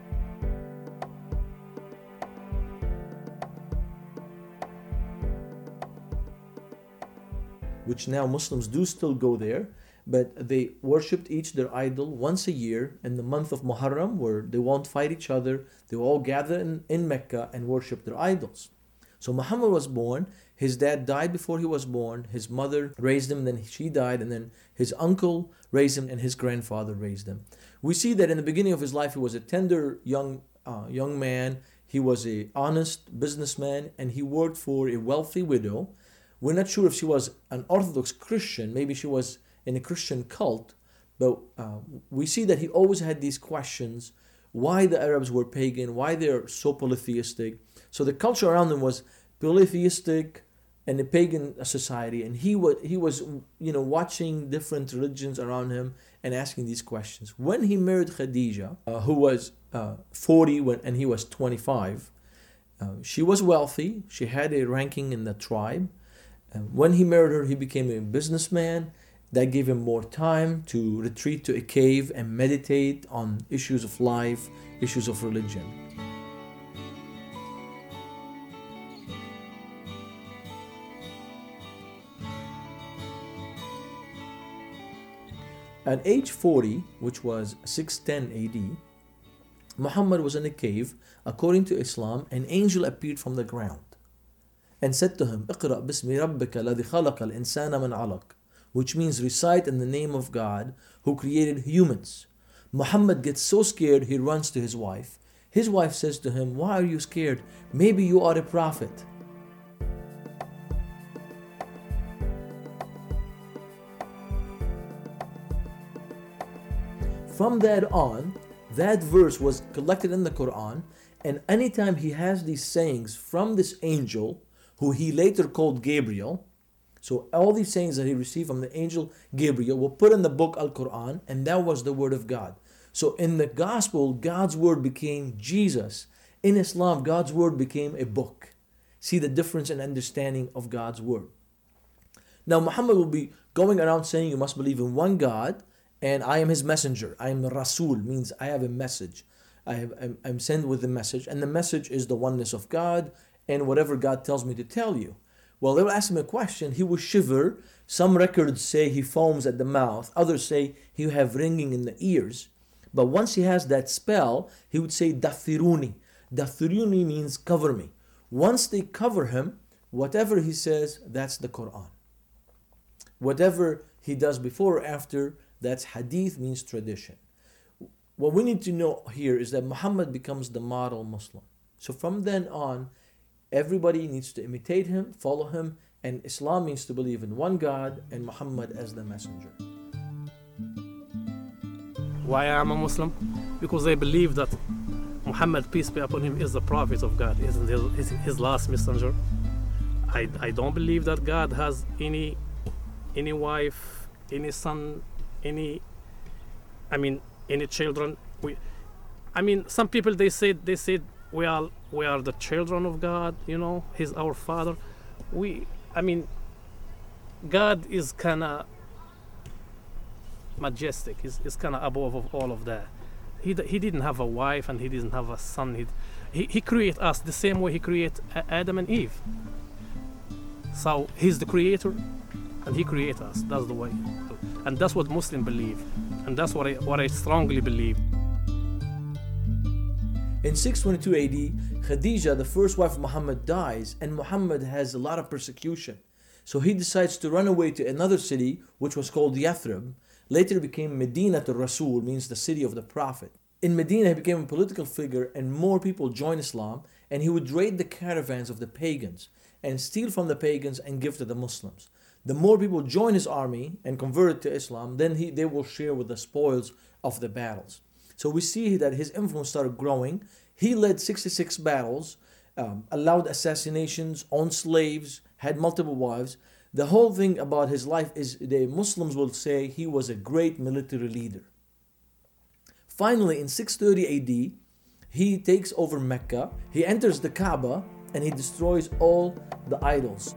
Which now Muslims do still go there, but they worshipped each their idol once a year in the month of Muharram, where they won't fight each other. They will all gather in, in Mecca and worship their idols. So Muhammad was born, his dad died before he was born, his mother raised him, then she died, and then his uncle raised him, and his grandfather raised him. We see that in the beginning of his life, he was a tender young, uh, young man. He was an honest businessman, and he worked for a wealthy widow. We're not sure if she was an Orthodox Christian, maybe she was in a Christian cult, but uh, we see that he always had these questions, why the Arabs were pagan, why they're so polytheistic. So the culture around them was polytheistic and a pagan society, and he was he was you know watching different religions around him and asking these questions. When he married Khadija, uh, who was uh, forty when and he was twenty-five, uh, she was wealthy. She had a ranking in the tribe. And when he married her, he became a businessman. That gave him more time to retreat to a cave and meditate on issues of life, issues of religion. At age forty, which was six ten A D, Muhammad was in a cave. According to Islam, an angel appeared from the ground and said to him, اقرأ باسم ربك الذي خلق الإنسان من علق, which means recite in the name of God who created humans. Muhammad gets so scared he runs to his wife. His wife says to him, why are you scared? Maybe you are a prophet. From that on, that verse was collected in the Quran, and anytime he has these sayings from this angel, who he later called Gabriel, so all these sayings that he received from the angel Gabriel were put in the book Al-Quran, and that was the word of God. So in the gospel, God's word became Jesus. In Islam, God's word became a book. See the difference in understanding of God's word. Now Muhammad will be going around saying you must believe in one God, and I am his messenger. I am the Rasul, means I have a message. I have, I'm, I'm sent with a message, and the message is the oneness of God, and whatever God tells me to tell you. Well, they will ask him a question, he will shiver. Some records say he foams at the mouth. Others say he will have ringing in the ears. But once he has that spell, he would say, Dathiruni. Dathiruni means cover me. Once they cover him, whatever he says, that's the Quran. Whatever he does before or after, that's hadith, means tradition. What we need to know here is that Muhammad becomes the model Muslim. So from then on, everybody needs to imitate him, follow him, and Islam means to believe in one God and Muhammad as the messenger. Why I am a Muslim? Because I believe that Muhammad, peace be upon him, is the prophet of God, is his, his last messenger. I, I don't believe that God has any any wife, any son, any, I mean, any children. We, I mean, some people they said they said we are we are the children of God. You know, He's our Father. We, I mean, God is kind of majestic. He's, he's kind of above of all of that. He he didn't have a wife and he didn't have a son. He he, he created us the same way he created Adam and Eve. So he's the creator, and he created us. That's the way, and that's what Muslims believe, and that's what I what I strongly believe. In six twenty-two A D, Khadija, the first wife of Muhammad, dies, and Muhammad has a lot of persecution. So he decides to run away to another city, which was called Yathrib. Later became Medina to Rasul, means the city of the Prophet. In Medina, he became a political figure, and more people joined Islam, and he would raid the caravans of the pagans and steal from the pagans and give to the Muslims. The more people join his army and convert to Islam, then he, they will share with the spoils of the battles. So we see that his influence started growing. He led sixty-six battles, um, allowed assassinations, owned slaves, had multiple wives. The whole thing about his life is the Muslims will say he was a great military leader. Finally, in six thirty A D, he takes over Mecca, he enters the Kaaba, and he destroys all the idols.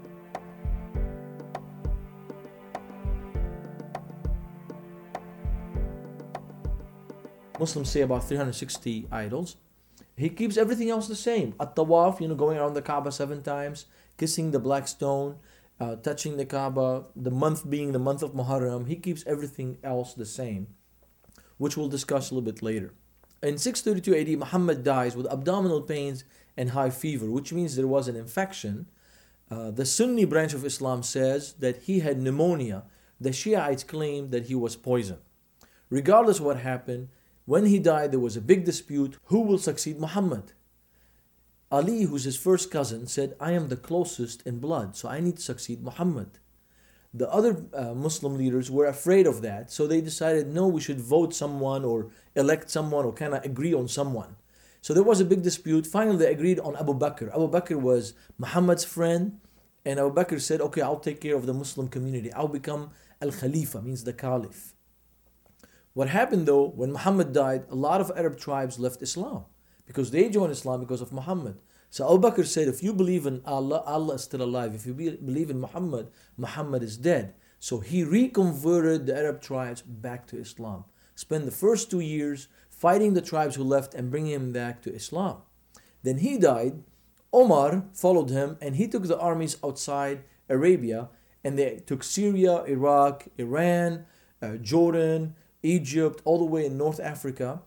Muslims say about three hundred sixty idols. He keeps everything else the same. At-Tawaf, you know, going around the Kaaba seven times, kissing the black stone, uh, touching the Kaaba, the month being the month of Muharram. He keeps everything else the same, which we'll discuss a little bit later. In six thirty-two A D, Muhammad dies with abdominal pains and high fever, which means there was an infection. Uh, the Sunni branch of Islam says that he had pneumonia. The Shiites claim that he was poisoned. Regardless of what happened, when he died, there was a big dispute. Who will succeed Muhammad? Ali, who's his first cousin, said, I am the closest in blood, so I need to succeed Muhammad. The other uh, Muslim leaders were afraid of that, so they decided, no, we should vote someone or elect someone or kind of agree on someone. So there was a big dispute. Finally, they agreed on Abu Bakr. Abu Bakr was Muhammad's friend, and Abu Bakr said, okay, I'll take care of the Muslim community. I'll become Al-Khalifa, means the Caliph. What happened though, when Muhammad died, a lot of Arab tribes left Islam because they joined Islam because of Muhammad. So Abu Bakr said, if you believe in Allah, Allah is still alive. If you be, believe in Muhammad, Muhammad is dead. So he reconverted the Arab tribes back to Islam. Spent the first two years fighting the tribes who left and bringing them back to Islam. Then he died. Omar followed him and he took the armies outside Arabia and they took Syria, Iraq, Iran, uh, Jordan, Egypt, all the way in North Africa.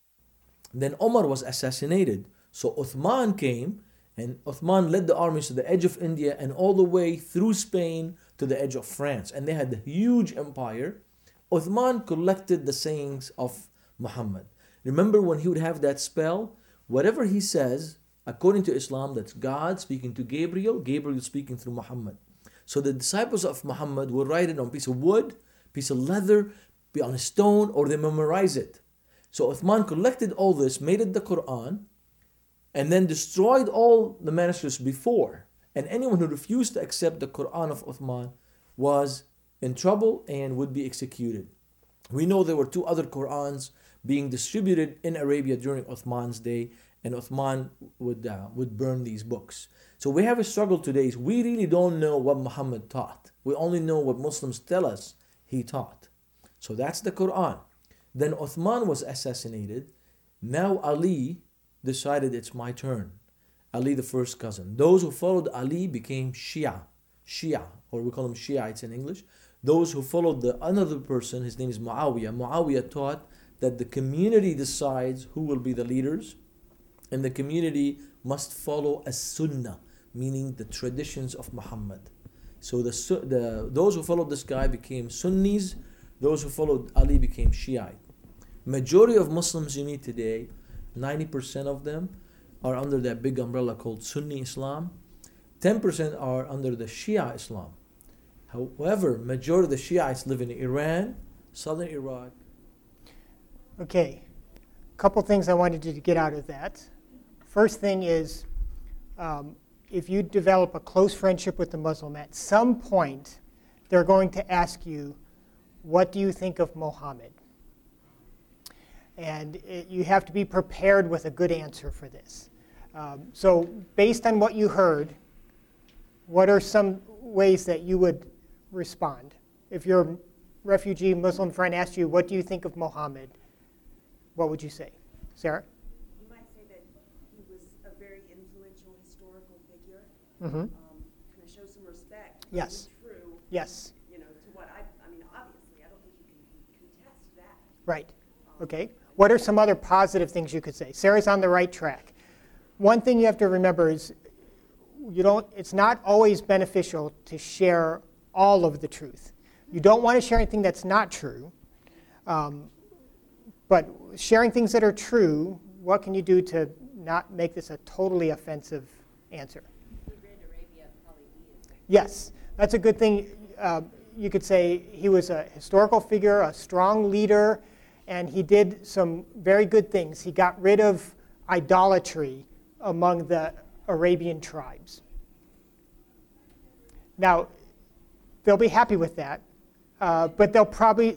Then Omar was assassinated. So Uthman came, and Uthman led the armies to the edge of India and all the way through Spain to the edge of France. And they had a huge empire. Uthman collected the sayings of Muhammad. Remember when he would have that spell? Whatever he says, according to Islam, that's God speaking to Gabriel, Gabriel speaking through Muhammad. So the disciples of Muhammad would write it on a piece of wood, piece of leather, be on a stone, or they memorize it. So Uthman collected all this, made it the Quran, and then destroyed all the manuscripts before. And anyone who refused to accept the Quran of Uthman was in trouble and would be executed. We know there were two other Qurans being distributed in Arabia during Uthman's day, and Uthman would, uh, would burn these books. So we have a struggle today. Is we really don't know what Muhammad taught. We only know what Muslims tell us he taught. So that's the Quran. Then Uthman was assassinated. Now Ali decided it's my turn. Ali, the first cousin. Those who followed Ali became Shia. Shia, or we call them Shiites in English. Those who followed the another person, his name is Muawiyah. Muawiyah taught that the community decides who will be the leaders, and the community must follow a sunnah, meaning the traditions of Muhammad. So the, the those who followed this guy became Sunnis, those who followed Ali became Shiite. Majority of Muslims you meet today, ninety percent of them are under that big umbrella called Sunni Islam. ten percent are under the Shia Islam. However, majority of the Shiites live in Iran, southern Iraq. Okay, a couple things I wanted you to get out of that. First thing is, um, if you develop a close friendship with a Muslim, at some point they're going to ask you, what do you think of Muhammad? And it, you have to be prepared with a good answer for this. Um, so based on what you heard, what are some ways that you would respond? If your refugee Muslim friend asked you, what do you think of Muhammad? What would you say? Sarah? You might say that he was a very influential historical figure. Mm-hmm. Um, kind of show some respect. Yes. True. Yes. You know, to what I, I mean, obviously, I don't think you can contest that. Right. Okay. What are some other positive things you could say? Sarah's on the right track. One thing you have to remember is you don't, it's not always beneficial to share all of the truth. You don't want to share anything that's not true. Um, but sharing things that are true, what can you do to not make this a totally offensive answer? Yes, that's a good thing. Uh, you could say he was a historical figure, a strong leader, and he did some very good things. He got rid of idolatry among the Arabian tribes. Now, they'll be happy with that, uh, but they'll probably,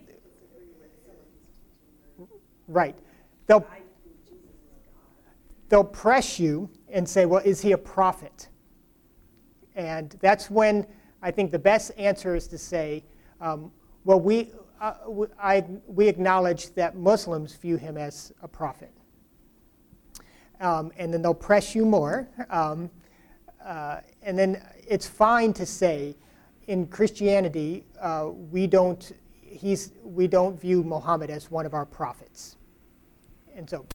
right, they'll, they'll press you and say, well, is he a prophet? And that's when I think the best answer is to say, um, well, we, uh, we, I, we acknowledge that Muslims view him as a prophet. Um, and then they'll press you more. Um, uh, and then it's fine to say, in Christianity, uh, we don't he's we don't view Muhammad as one of our prophets. And so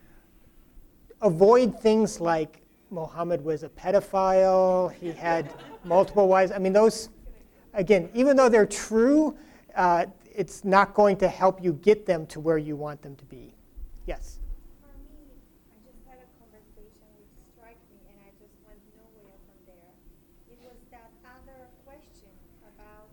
avoid things like Muhammad was a pedophile, he had multiple wives. I mean, those, again, even though they're true, uh, it's not going to help you get them to where you want them to be. Yes? For me, I just had a conversation which struck me, and I just went nowhere from there. It was that other question about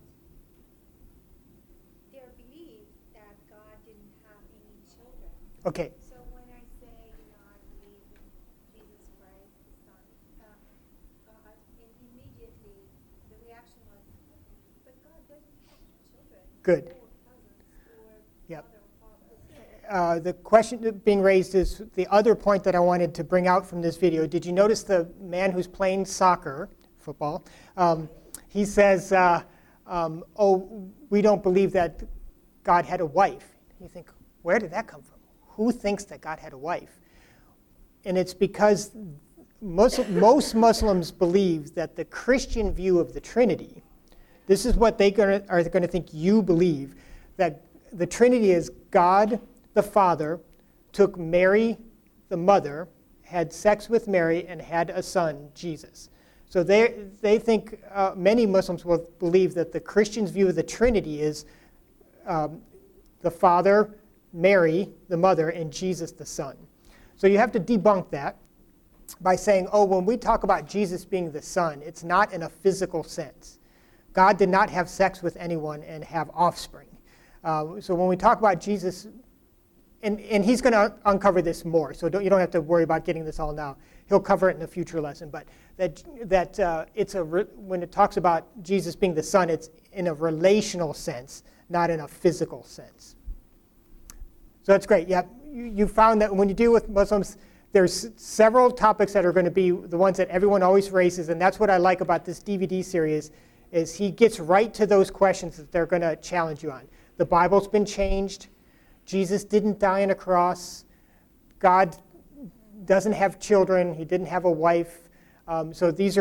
their belief that God didn't have any children. Okay. So when I say, you know, I believe in Jesus Christ, the Son, uh, God, and immediately the reaction was, but God doesn't have children. Good. Or cousins, or Yep. mother or father. Uh, the question that being raised is the other point that I wanted to bring out from this video. Did you notice the man who's playing soccer, football? Um, he says, uh, um, oh, we don't believe that God had a wife. You think, where did that come from? Who thinks that God had a wife? And it's because Muslim, most Muslims believe that the Christian view of the Trinity, this is what they gonna, are going to think you believe, that the Trinity is God the Father took Mary the mother, had sex with Mary, and had a son, Jesus. So they they think, uh, many Muslims will believe that the Christians' view of the Trinity is um, the Father, Mary the mother, and Jesus the Son. So you have to debunk that by saying, oh, when we talk about Jesus being the Son, it's not in a physical sense. God did not have sex with anyone and have offspring. Uh, so when we talk about Jesus, and, and he's going to uncover this more, so don't, you don't have to worry about getting this all now. He'll cover it in a future lesson. But that that uh, it's a re- when it talks about Jesus being the Son, it's in a relational sense, not in a physical sense. So that's great. Yeah, you, you found that when you deal with Muslims, there's several topics that are going to be the ones that everyone always raises, and that's what I like about this D V D series, is he gets right to those questions that they're going to challenge you on. The Bible's been changed. Jesus didn't die on a cross. God doesn't have children. He didn't have a wife. Um, so these are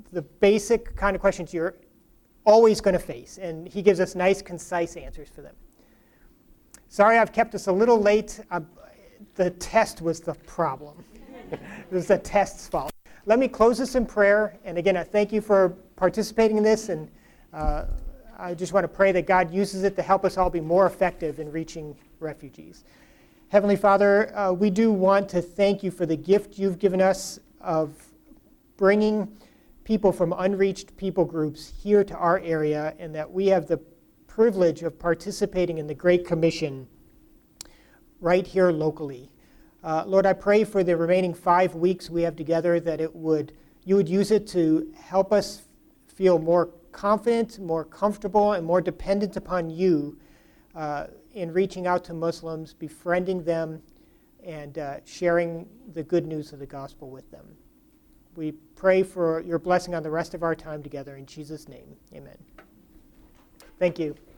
the basic kind of questions you're always going to face, and he gives us nice, concise answers for them. Sorry I've kept us a little late. Uh, the test was the problem. It was the test's fault. Let me close this in prayer, and again, I thank you for participating in this, and uh, I just want to pray that God uses it to help us all be more effective in reaching refugees. Heavenly Father, uh, we do want to thank you for the gift you've given us of bringing people from unreached people groups here to our area, and that we have the privilege of participating in the Great Commission right here locally. Uh, Lord, I pray for the remaining five weeks we have together that it would, you would use it to help us feel more confident, more comfortable, and more dependent upon you uh, in reaching out to Muslims, befriending them, and uh, sharing the good news of the gospel with them. We pray for your blessing on the rest of our time together. In Jesus' name, amen. Thank you.